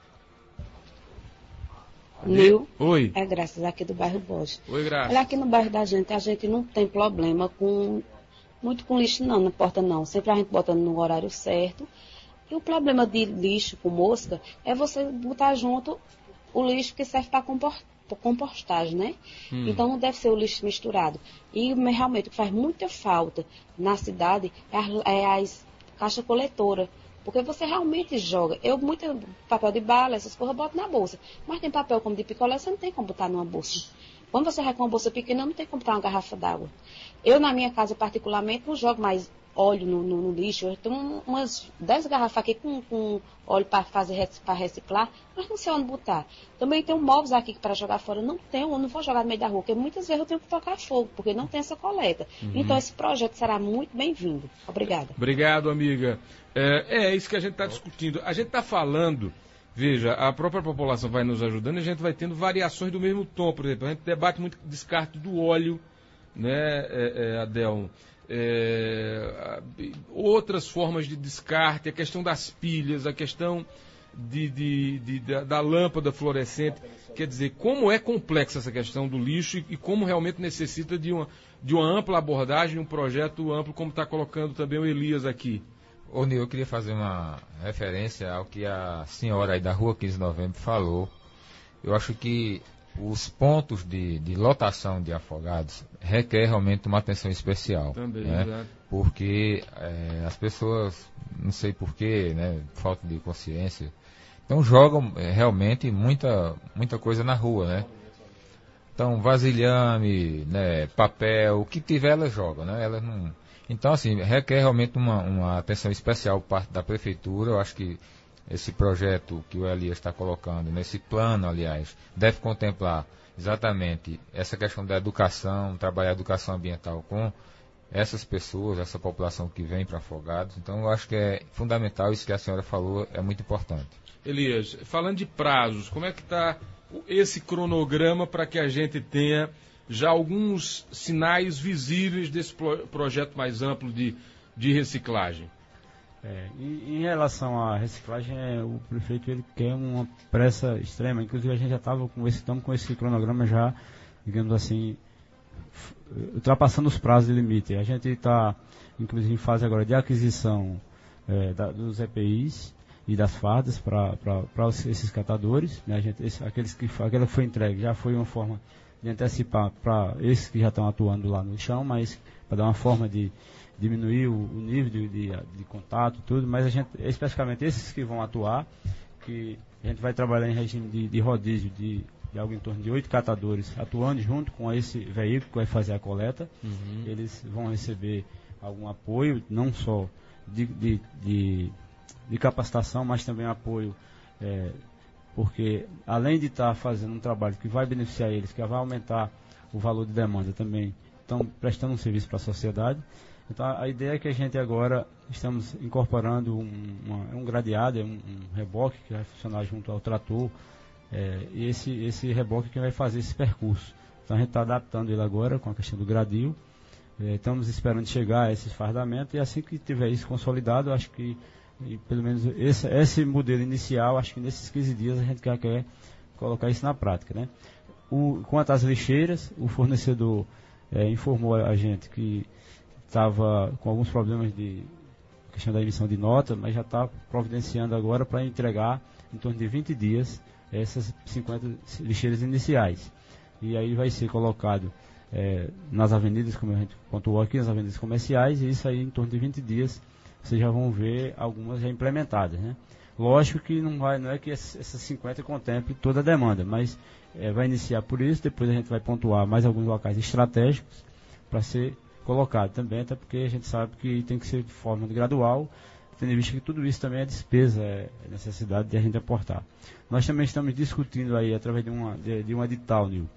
Nil, oi. É Graças, aqui do bairro Borges. Oi, Graças. Olha, aqui no bairro da gente, a gente não tem problema muito com lixo não, na porta não. Sempre a gente botando no horário certo. E o problema de lixo com mosca é você botar junto o lixo que serve para compostagem, né? Então não deve ser o lixo misturado. E realmente o que faz muita falta na cidade é as caixas coletoras. Porque você realmente joga. Muito papel de bala, essas coisas, eu boto na bolsa. Mas tem papel como de picolé, você não tem como botar numa bolsa. Quando você vai com uma bolsa pequena, não tem como botar uma garrafa d'água. Eu, na minha casa, particularmente, não jogo mais óleo no lixo. Eu tenho umas 10 garrafas aqui com óleo para reciclar, mas não sei onde botar. Também tem móveis aqui para jogar fora. Não vou jogar no meio da rua, porque muitas vezes eu tenho que tocar fogo, porque não tem essa coleta. Então, esse projeto será muito bem-vindo. Obrigada. Obrigado, amiga. É isso que a gente está discutindo. A gente está falando, veja, a própria população vai nos ajudando e a gente vai tendo variações do mesmo tom. Por exemplo, a gente debate muito descarte do óleo, né, Adelmo? Outras formas de descarte, a questão das pilhas, a questão da lâmpada fluorescente. Quer dizer, como é complexa essa questão do lixo e como realmente necessita de uma ampla abordagem, um projeto amplo, como está colocando também o Elias aqui. Ô, Nil, eu queria fazer uma referência ao que a senhora aí da Rua 15 de Novembro falou. Eu acho que os pontos de lotação de afogados requer realmente uma atenção especial. Também, né? Exato. Porque as pessoas, não sei porquê, né, falta de consciência, então jogam realmente muita coisa na rua, né? Então, vasilhame, né, papel, o que tiver elas jogam, né? Elas não... Então, assim, requer realmente uma atenção especial por parte da prefeitura. Eu acho que esse projeto que o Elias está colocando, nesse plano, aliás, deve contemplar exatamente essa questão da educação, trabalhar a educação ambiental com essas pessoas, essa população que vem para Afogados. Então, eu acho que é fundamental, isso que a senhora falou, é muito importante. Elias, falando de prazos, como é que está esse cronograma para que a gente tenha já alguns sinais visíveis desse projeto mais amplo de reciclagem? Em relação à reciclagem, o prefeito ele quer uma pressa extrema. Inclusive a gente já estava com esse cronograma já, digamos assim, ultrapassando os prazos de limite. A gente está, inclusive, em fase agora de aquisição dos EPIs e das fardas para esses catadores. Né? Aquela que foi entregue já foi uma forma de antecipar para esses que já estão atuando lá no chão, mas para dar uma forma de diminuir o nível de contato, tudo, mas a gente, especificamente esses que vão atuar, que a gente vai trabalhar em regime de rodízio de algo em torno de 8 catadores atuando junto com esse veículo que vai fazer a coleta. Eles vão receber algum apoio, não só de capacitação, mas também apoio, porque além de estar fazendo um trabalho que vai beneficiar eles, que vai aumentar o valor de demanda, também estão prestando um serviço para a sociedade. Então a ideia é que a gente agora estamos incorporando um gradeado, um reboque que vai funcionar junto ao trator, e esse reboque que vai fazer esse percurso. Então a gente está adaptando ele agora com a questão do gradil. Estamos esperando chegar a esse fardamento, e assim que tiver isso consolidado, acho que pelo menos esse modelo inicial, acho que nesses 15 dias a gente quer colocar isso na prática, né? Quanto às lixeiras, o fornecedor informou a gente que estava com alguns problemas de questão da emissão de nota, mas já está providenciando agora para entregar em torno de 20 dias essas 50 lixeiras iniciais. E aí vai ser colocado nas avenidas, como a gente pontuou aqui, nas avenidas comerciais, e isso aí em torno de 20 dias vocês já vão ver algumas já implementadas, né? Lógico que não é que essas 50 contemple toda a demanda, mas vai iniciar por isso, depois a gente vai pontuar mais alguns locais estratégicos para ser colocado também, até porque a gente sabe que tem que ser de forma gradual, tendo em vista que tudo isso também é despesa, é necessidade de a gente aportar. Nós também estamos discutindo aí, através de um edital, Nil,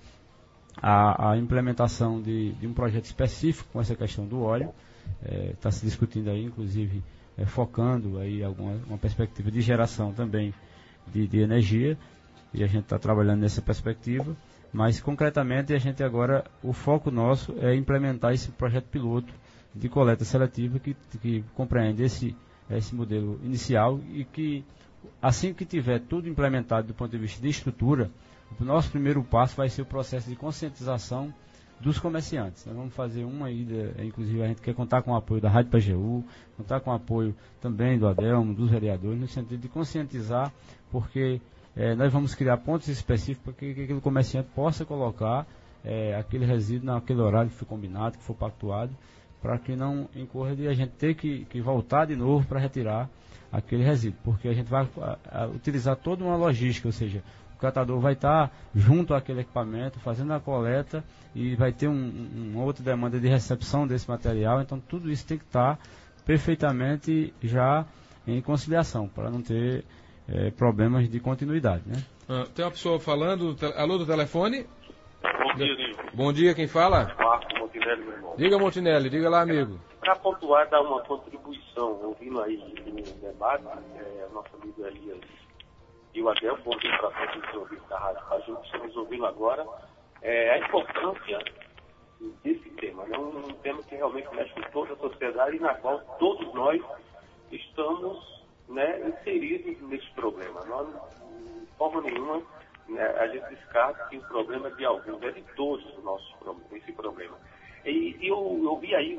a implementação de um projeto específico com essa questão do óleo. Está se discutindo aí, inclusive, focando aí uma perspectiva de geração também de energia, e a gente está trabalhando nessa perspectiva. Mas, concretamente, a gente agora, o foco nosso é implementar esse projeto piloto de coleta seletiva que compreende esse modelo inicial, e que, assim que tiver tudo implementado do ponto de vista de estrutura, o nosso primeiro passo vai ser o processo de conscientização dos comerciantes. Nós vamos fazer uma ida, inclusive a gente quer contar com o apoio da Rádio Pajeú, contar com o apoio também do Adelmo, dos vereadores, no sentido de conscientizar, porque nós vamos criar pontos específicos para que aquele comerciante possa colocar aquele resíduo naquele horário que foi combinado, que foi pactuado, para que não incorra de a gente ter que voltar de novo para retirar aquele resíduo, porque a gente vai utilizar toda uma logística, ou seja, o catador vai estar junto àquele equipamento, fazendo a coleta, e vai ter uma outra demanda de recepção desse material. Então tudo isso tem que estar perfeitamente já em conciliação, para não ter problemas de continuidade, né? Tem uma pessoa falando. Alô, do telefone? Bom dia, Nil. Bom dia, quem fala? Marco Montinelli, meu irmão. Diga, Montinelli, diga lá, amigo. Para pontuar, dar uma contribuição, ouvindo aí no debate, nosso amigo Elias e o Adel, bom dia para todos os ouvintes da rádio, a gente está nos ouvindo agora, a importância desse tema, né? Um tema que realmente mexe com toda a sociedade e na qual todos nós estamos, né, inseridos nesse problema. Nós, de forma nenhuma, né, a gente descarta que o problema é de alguns, é de todos os nossos problemas, esse problema. E eu vi aí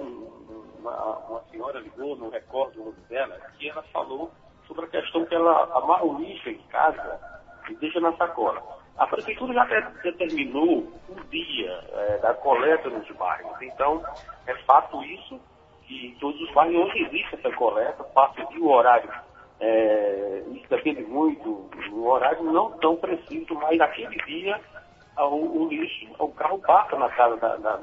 uma senhora ligou, não recordo o nome dela, que ela falou sobre a questão que ela amarra o lixo em casa e deixa na sacola. A prefeitura já determinou o dia da coleta nos bairros. Então, é fato isso, que em todos os bairros hoje existe essa coleta, passa o horário. Isso depende muito, o horário não tão preciso, mas naquele dia o lixo, o carro passa na casa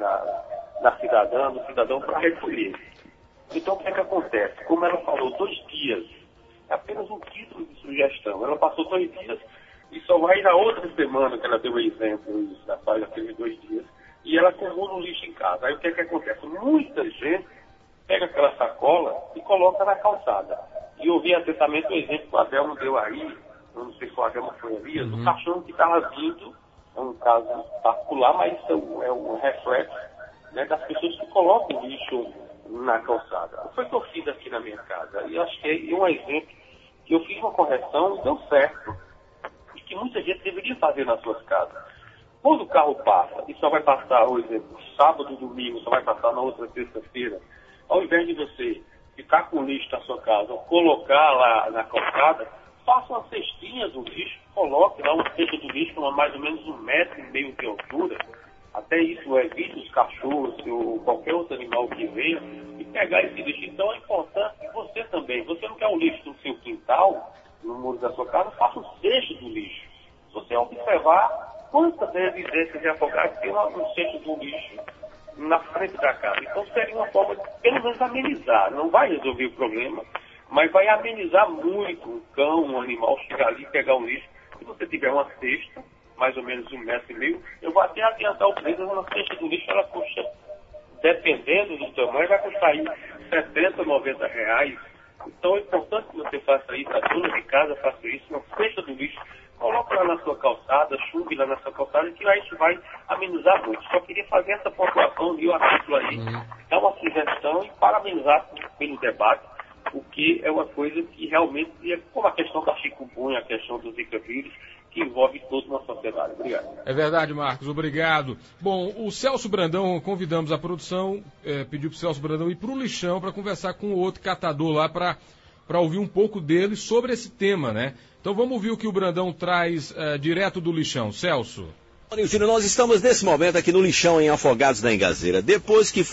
da cidadã, do cidadão para recolher. Então, o que é que acontece? Como ela falou, 2 dias, é apenas um título de sugestão. Ela passou 2 dias e só vai na outra semana que ela deu o exemplo, da faz aqueles 2 dias, e ela acumula o lixo em casa. Aí o que é que acontece? Muita gente pega aquela sacola e coloca na calçada. E eu vi atentamente o exemplo que o Adelmo deu aí, eu não sei se o Adelmo foi ali, do cachorro que estava vindo, é um caso particular, mas é um reflexo, né, das pessoas que colocam o lixo na calçada. O que foi que eu fiz aqui na minha casa? E acho que é um exemplo que eu fiz uma correção e deu certo. E que muita gente deveria fazer nas suas casas. Quando o carro passa, e só vai passar, por exemplo, sábado e domingo, só vai passar na outra terça-feira, ao invés de você ficar com o lixo na sua casa ou colocar lá na calçada, faça uma cestinha do lixo, coloque lá uma cesta do lixo com mais ou menos 1,5 metros de altura. Até isso evita os cachorros ou qualquer outro animal que venha e pegar esse lixo. Então é importante que você também, você não quer um lixo no seu quintal, no muro da sua casa, faça um cesto do lixo. Se você observar quantas residências de afogados tem um cesto do lixo na frente da casa. Então seria uma forma de, pelo menos, amenizar. Não vai resolver o problema, mas vai amenizar muito um cão, um animal chegar ali e pegar um lixo. Se você tiver uma cesta, mais ou menos 1,5 metros, eu vou até adiantar o preço. Uma cesta do lixo, ela custa, dependendo do tamanho, vai custar aí R$70, R$90. Então é importante que você faça isso, a dona de casa faça isso, uma cesta do lixo, coloque lá na sua calçada, chuve lá na sua calçada, que aí isso vai amenizar muito. Só queria fazer essa pontuação e o artigo aí, dar uma sugestão e parabenizar pelo debate, porque é uma coisa que realmente, como a questão da chikungunya, a questão do Zika vírus, que envolve toda uma sociedade. Obrigado. É verdade, Marcos, obrigado. Bom, o Celso Brandão, convidamos a produção, pediu para o Celso Brandão ir para o lixão para conversar com o outro catador lá, para ouvir um pouco dele sobre esse tema, né? Então vamos ouvir o que o Brandão traz direto do lixão. Celso. Júnior, nós estamos nesse momento aqui no lixão em Afogados da Engazeira. Depois que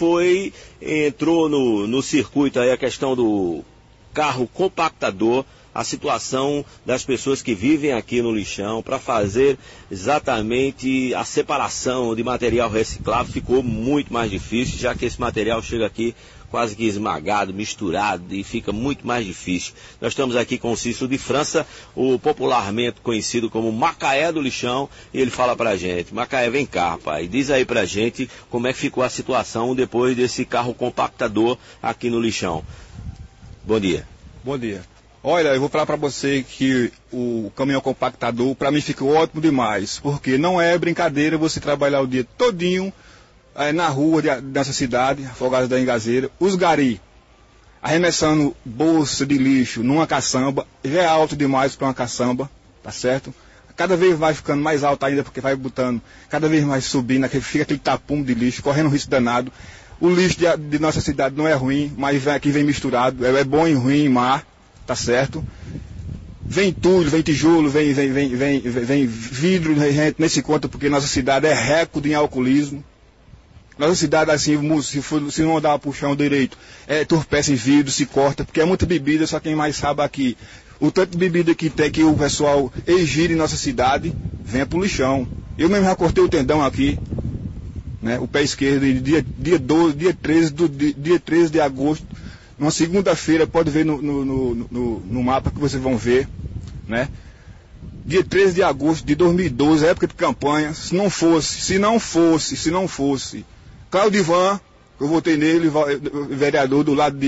entrou no circuito aí a questão do carro compactador, a situação das pessoas que vivem aqui no lixão para fazer exatamente a separação de material reciclável ficou muito mais difícil, já que esse material chega aqui quase que esmagado, misturado e fica muito mais difícil. Nós estamos aqui com o Cícero de França, o popularmente conhecido como Macaé do lixão, e ele fala pra gente: Macaé, vem cá, rapaz, diz aí pra gente como é que ficou a situação depois desse carro compactador aqui no lixão. Bom dia. Bom dia. Olha, eu vou falar para você que o caminhão compactador para mim ficou ótimo demais, porque não é brincadeira você trabalhar o dia todinho na rua dessa cidade, Afogados da Engazeira, os gari arremessando bolsa de lixo numa caçamba, já é alto demais para uma caçamba, tá certo? Cada vez vai ficando mais alto ainda, porque vai botando, cada vez mais subindo, fica aquele tapume de lixo, correndo um risco danado. O lixo de nossa cidade não é ruim, mas aqui vem misturado, é bom e ruim em mar. Tá certo? Vem entulho, vem tijolo, vem vidro, a gente nem se conta, porque nossa cidade é recorde em alcoolismo. Nossa cidade, assim, se não andar pro chão direito, torpece vidro, se corta, porque é muita bebida, só quem mais sabe aqui. O tanto de bebida que tem que o pessoal exige em nossa cidade, venha pro lixão. Eu mesmo já cortei o tendão aqui, né? O pé esquerdo, dia 13 de agosto. Numa segunda-feira, pode ver no mapa que vocês vão ver, né? Dia 13 de agosto de 2012, época de campanha, se não fosse Claudivan, eu votei nele, vereador do lado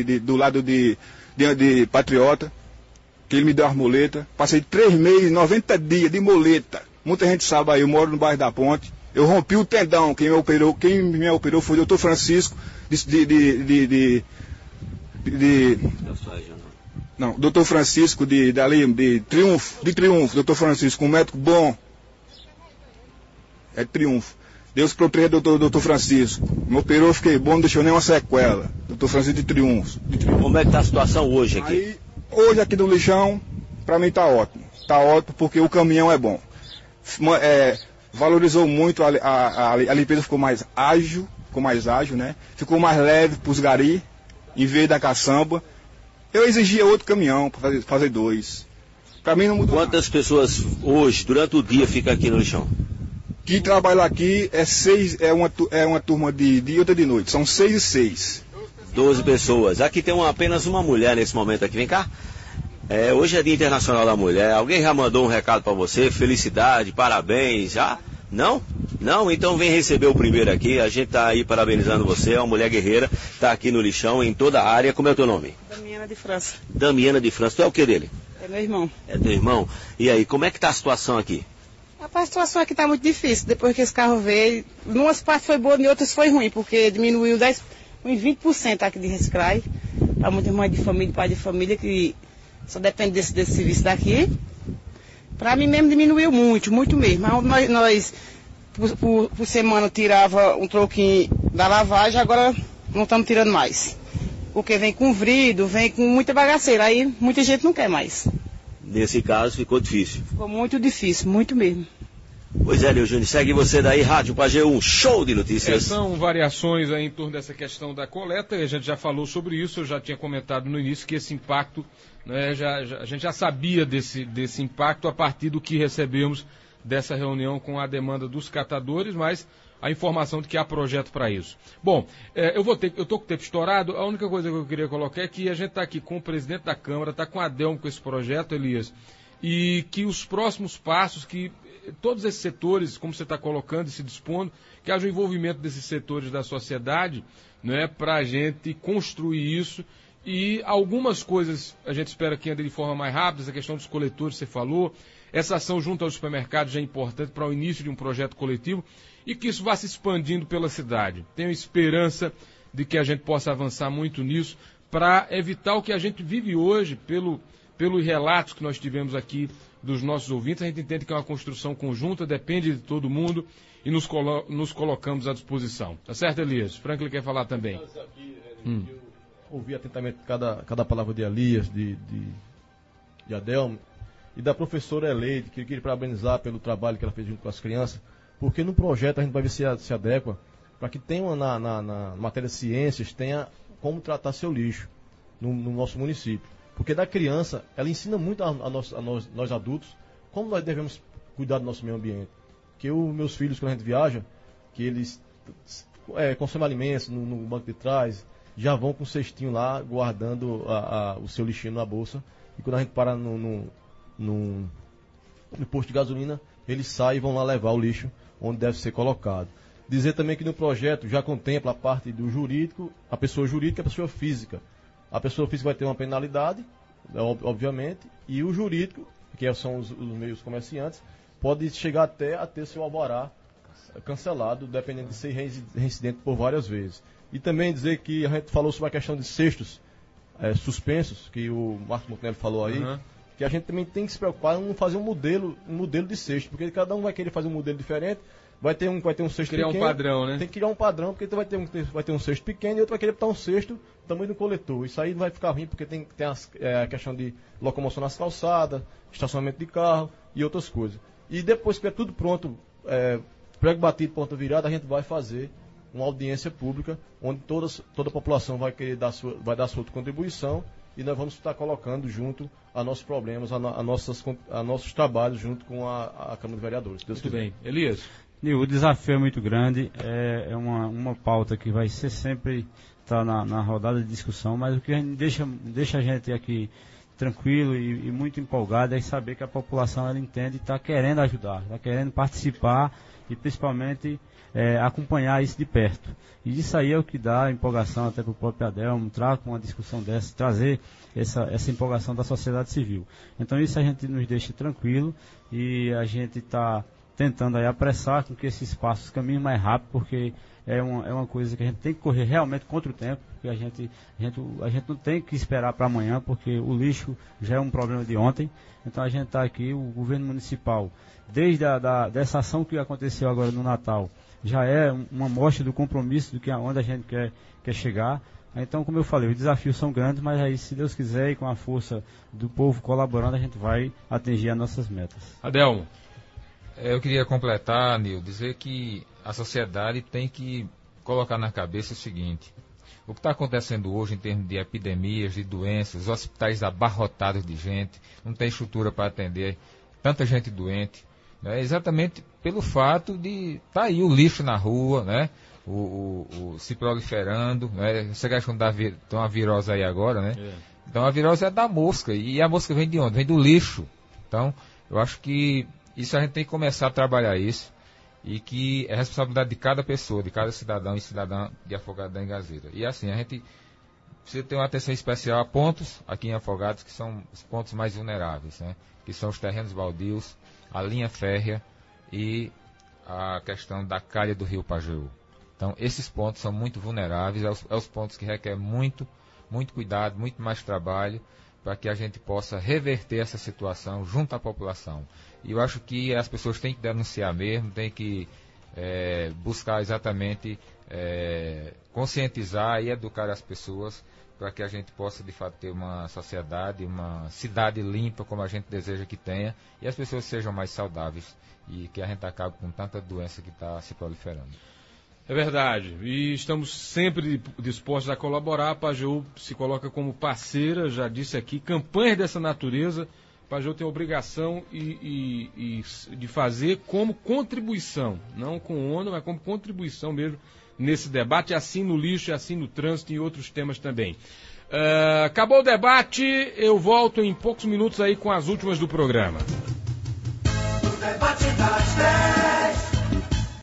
de Patriota, que ele me deu as moletas, passei 3 meses, 90 dias de moleta. Muita gente sabe aí, eu moro no bairro da Ponte, Eu rompi o tendão, quem me operou foi o doutor Francisco doutor Francisco de Triunfo, doutor Francisco, um médico bom. É Triunfo. Deus proteja doutor Francisco. Me operou, fiquei bom, não deixou nenhuma sequela. Doutor Francisco de Triunfo. Como é que está a situação hoje aqui? Aí, hoje aqui no lixão, para mim está ótimo. Está ótimo porque o caminhão é bom. Valorizou muito, a limpeza ficou mais ágil, né? Ficou mais leve para os gari, em vez da caçamba. Eu exigia outro caminhão para fazer 2. Para mim não mudou. Quantas pessoas hoje, durante o dia, ficam aqui no lixão? Que trabalha aqui é uma turma de dia e outra de noite. São 6 e 6. 12 pessoas. Aqui tem apenas uma mulher nesse momento aqui. Vem cá. Hoje é Dia Internacional da Mulher. Alguém já mandou um recado para você? Felicidade, parabéns, já? Não? Não? Então vem receber o primeiro aqui. A gente está aí parabenizando você. É uma mulher guerreira. Está aqui no lixão, em toda a área. Como é o teu nome? Damiana de França. Damiana de França. Tu é o que dele? É meu irmão. É teu irmão? E aí, como é que está a situação aqui? Rapaz, a situação aqui está muito difícil. Depois que esse carro veio, em umas partes foi boa, em outras foi ruim, porque diminuiu uns 20% aqui de reciclagem. Para muitas mães de família, pai de família, que só depende desse serviço daqui. Para mim mesmo diminuiu muito, muito mesmo. Nós por semana, tirava um troquinho da lavagem, agora não estamos tirando mais. Porque vem com vidro, vem com muita bagaceira, aí muita gente não quer mais. Nesse caso ficou difícil. Ficou muito difícil, muito mesmo. Pois é, Leo Júnior, segue você daí, Rádio Pajeú, show de notícias. São variações aí em torno dessa questão da coleta, a gente já falou sobre isso, eu já tinha comentado no início que esse impacto, né, a gente já sabia desse impacto a partir do que recebemos dessa reunião com a demanda dos catadores, mas a informação de que há projeto para isso. Bom, eu estou com o tempo estourado, a única coisa que eu queria colocar é que a gente está aqui com o presidente da Câmara, está com a Adelmo com esse projeto, Elias, e que os próximos passos, que todos esses setores, como você está colocando e se dispondo, que haja o envolvimento desses setores da sociedade, né, para a gente construir isso, e algumas coisas a gente espera que andem de forma mais rápida, essa questão dos coletores, você falou, essa ação junto aos supermercados já é importante para o início de um projeto coletivo, e que isso vá se expandindo pela cidade. Tenho esperança de que a gente possa avançar muito nisso para evitar o que a gente vive hoje, pelos relatos que nós tivemos aqui dos nossos ouvintes. A gente entende que é uma construção conjunta, depende de todo mundo e nos colocamos à disposição. Tá certo, Elias? Franklin quer falar também. Eu ouvi atentamente cada palavra de Elias, de Adelmo e da professora Eleide, que eu queria parabenizar pelo trabalho que ela fez junto com as crianças. Porque no projeto a gente vai ver se adequa para que tenha na matéria de ciências, tenha como tratar seu lixo no nosso município. Porque da criança, ela ensina muito a nós adultos como nós devemos cuidar do nosso meio ambiente. Porque meus filhos, quando a gente viaja, que eles consomem alimentos no banco de trás, já vão com um cestinho lá, guardando o seu lixinho na bolsa. E quando a gente para no posto de gasolina, eles saem e vão lá levar o lixo onde deve ser colocado. Dizer também que no projeto já contempla a parte do jurídico, a pessoa jurídica e a pessoa física. A pessoa física vai ter uma penalidade, obviamente, e o jurídico, que são os meios comerciantes, pode chegar até a ter seu alvará cancelado, dependendo de ser reincidente por várias vezes. E também dizer que a gente falou sobre a questão de cestos suspensos, que o Marcos Montenegro falou aí, que a gente também tem que se preocupar em não fazer um modelo de cesto, porque cada um vai querer fazer um modelo diferente, vai ter um cesto pequeno. Criar um padrão, né? Tem que criar um padrão, porque vai ter um cesto pequeno e outro vai querer botar um cesto do tamanho do coletor. Isso aí não vai ficar ruim, porque tem a questão de locomoção nas calçadas, estacionamento de carro e outras coisas. E depois que é tudo pronto, prego batido, ponta virada, a gente vai fazer uma audiência pública, onde toda a população vai dar sua contribuição, e nós vamos estar colocando junto a nossos problemas, a nossos trabalhos junto com a Câmara de Vereadores. Muito bem. Elias? O desafio é muito grande, é uma pauta que vai ser sempre estar na rodada de discussão, mas o que a gente deixa a gente aqui tranquilo e muito empolgado é saber que a população ela entende e está querendo ajudar, está querendo participar e principalmente acompanhar isso de perto. E isso aí é o que dá empolgação até para o próprio Adelmo, com uma discussão dessa, trazer essa empolgação da sociedade civil. Então isso a gente nos deixa tranquilo e a gente está tentando aí apressar com que esses passos caminhem mais rápido, porque é uma coisa que a gente tem que correr realmente contra o tempo, porque a gente não tem que esperar para amanhã, porque o lixo já é um problema de ontem. Então a gente está aqui, o governo municipal, desde dessa ação que aconteceu agora no Natal, já é uma mostra do compromisso do que onde a gente quer chegar. Então, como eu falei, os desafios são grandes, mas aí, se Deus quiser, e com a força do povo colaborando, a gente vai atingir as nossas metas. Adelmo. Eu queria completar, Nil, dizer que a sociedade tem que colocar na cabeça o seguinte: o que está acontecendo hoje em termos de epidemias, de doenças, os hospitais abarrotados de gente, não tem estrutura para atender tanta gente doente, né? Exatamente pelo fato de estar aí o lixo na rua, né? Se proliferando, né? Você acha que tem uma virose aí agora, né? É. Então a virose é da mosca, e a mosca vem de onde? Vem do lixo. Então, eu acho que isso a gente tem que começar a trabalhar isso, e que é responsabilidade de cada pessoa, de cada cidadão e cidadã de Afogados da Engazeira. E assim, a gente precisa ter uma atenção especial a pontos aqui em Afogados, que são os pontos mais vulneráveis, né? Que são os terrenos baldios, a linha férrea e a questão da calha do rio Pajeú. Então, esses pontos são muito vulneráveis, é os pontos que requerem muito cuidado, muito mais trabalho, para que a gente possa reverter essa situação junto à população. E eu acho que as pessoas têm que denunciar mesmo, têm que buscar exatamente conscientizar e educar as pessoas, para que a gente possa, de fato, ter uma sociedade, uma cidade limpa, como a gente deseja que tenha, e as pessoas sejam mais saudáveis, e que a gente acabe com tanta doença que está se proliferando. É verdade, e estamos sempre dispostos a colaborar. A Pajeú se coloca como parceira, já disse aqui, campanhas dessa natureza, a Pajeú tem a obrigação de fazer como contribuição, não com ONU, mas como contribuição mesmo nesse debate, assim no lixo, assim no trânsito e em outros temas também. Acabou o debate, eu volto em poucos minutos aí com as últimas do programa.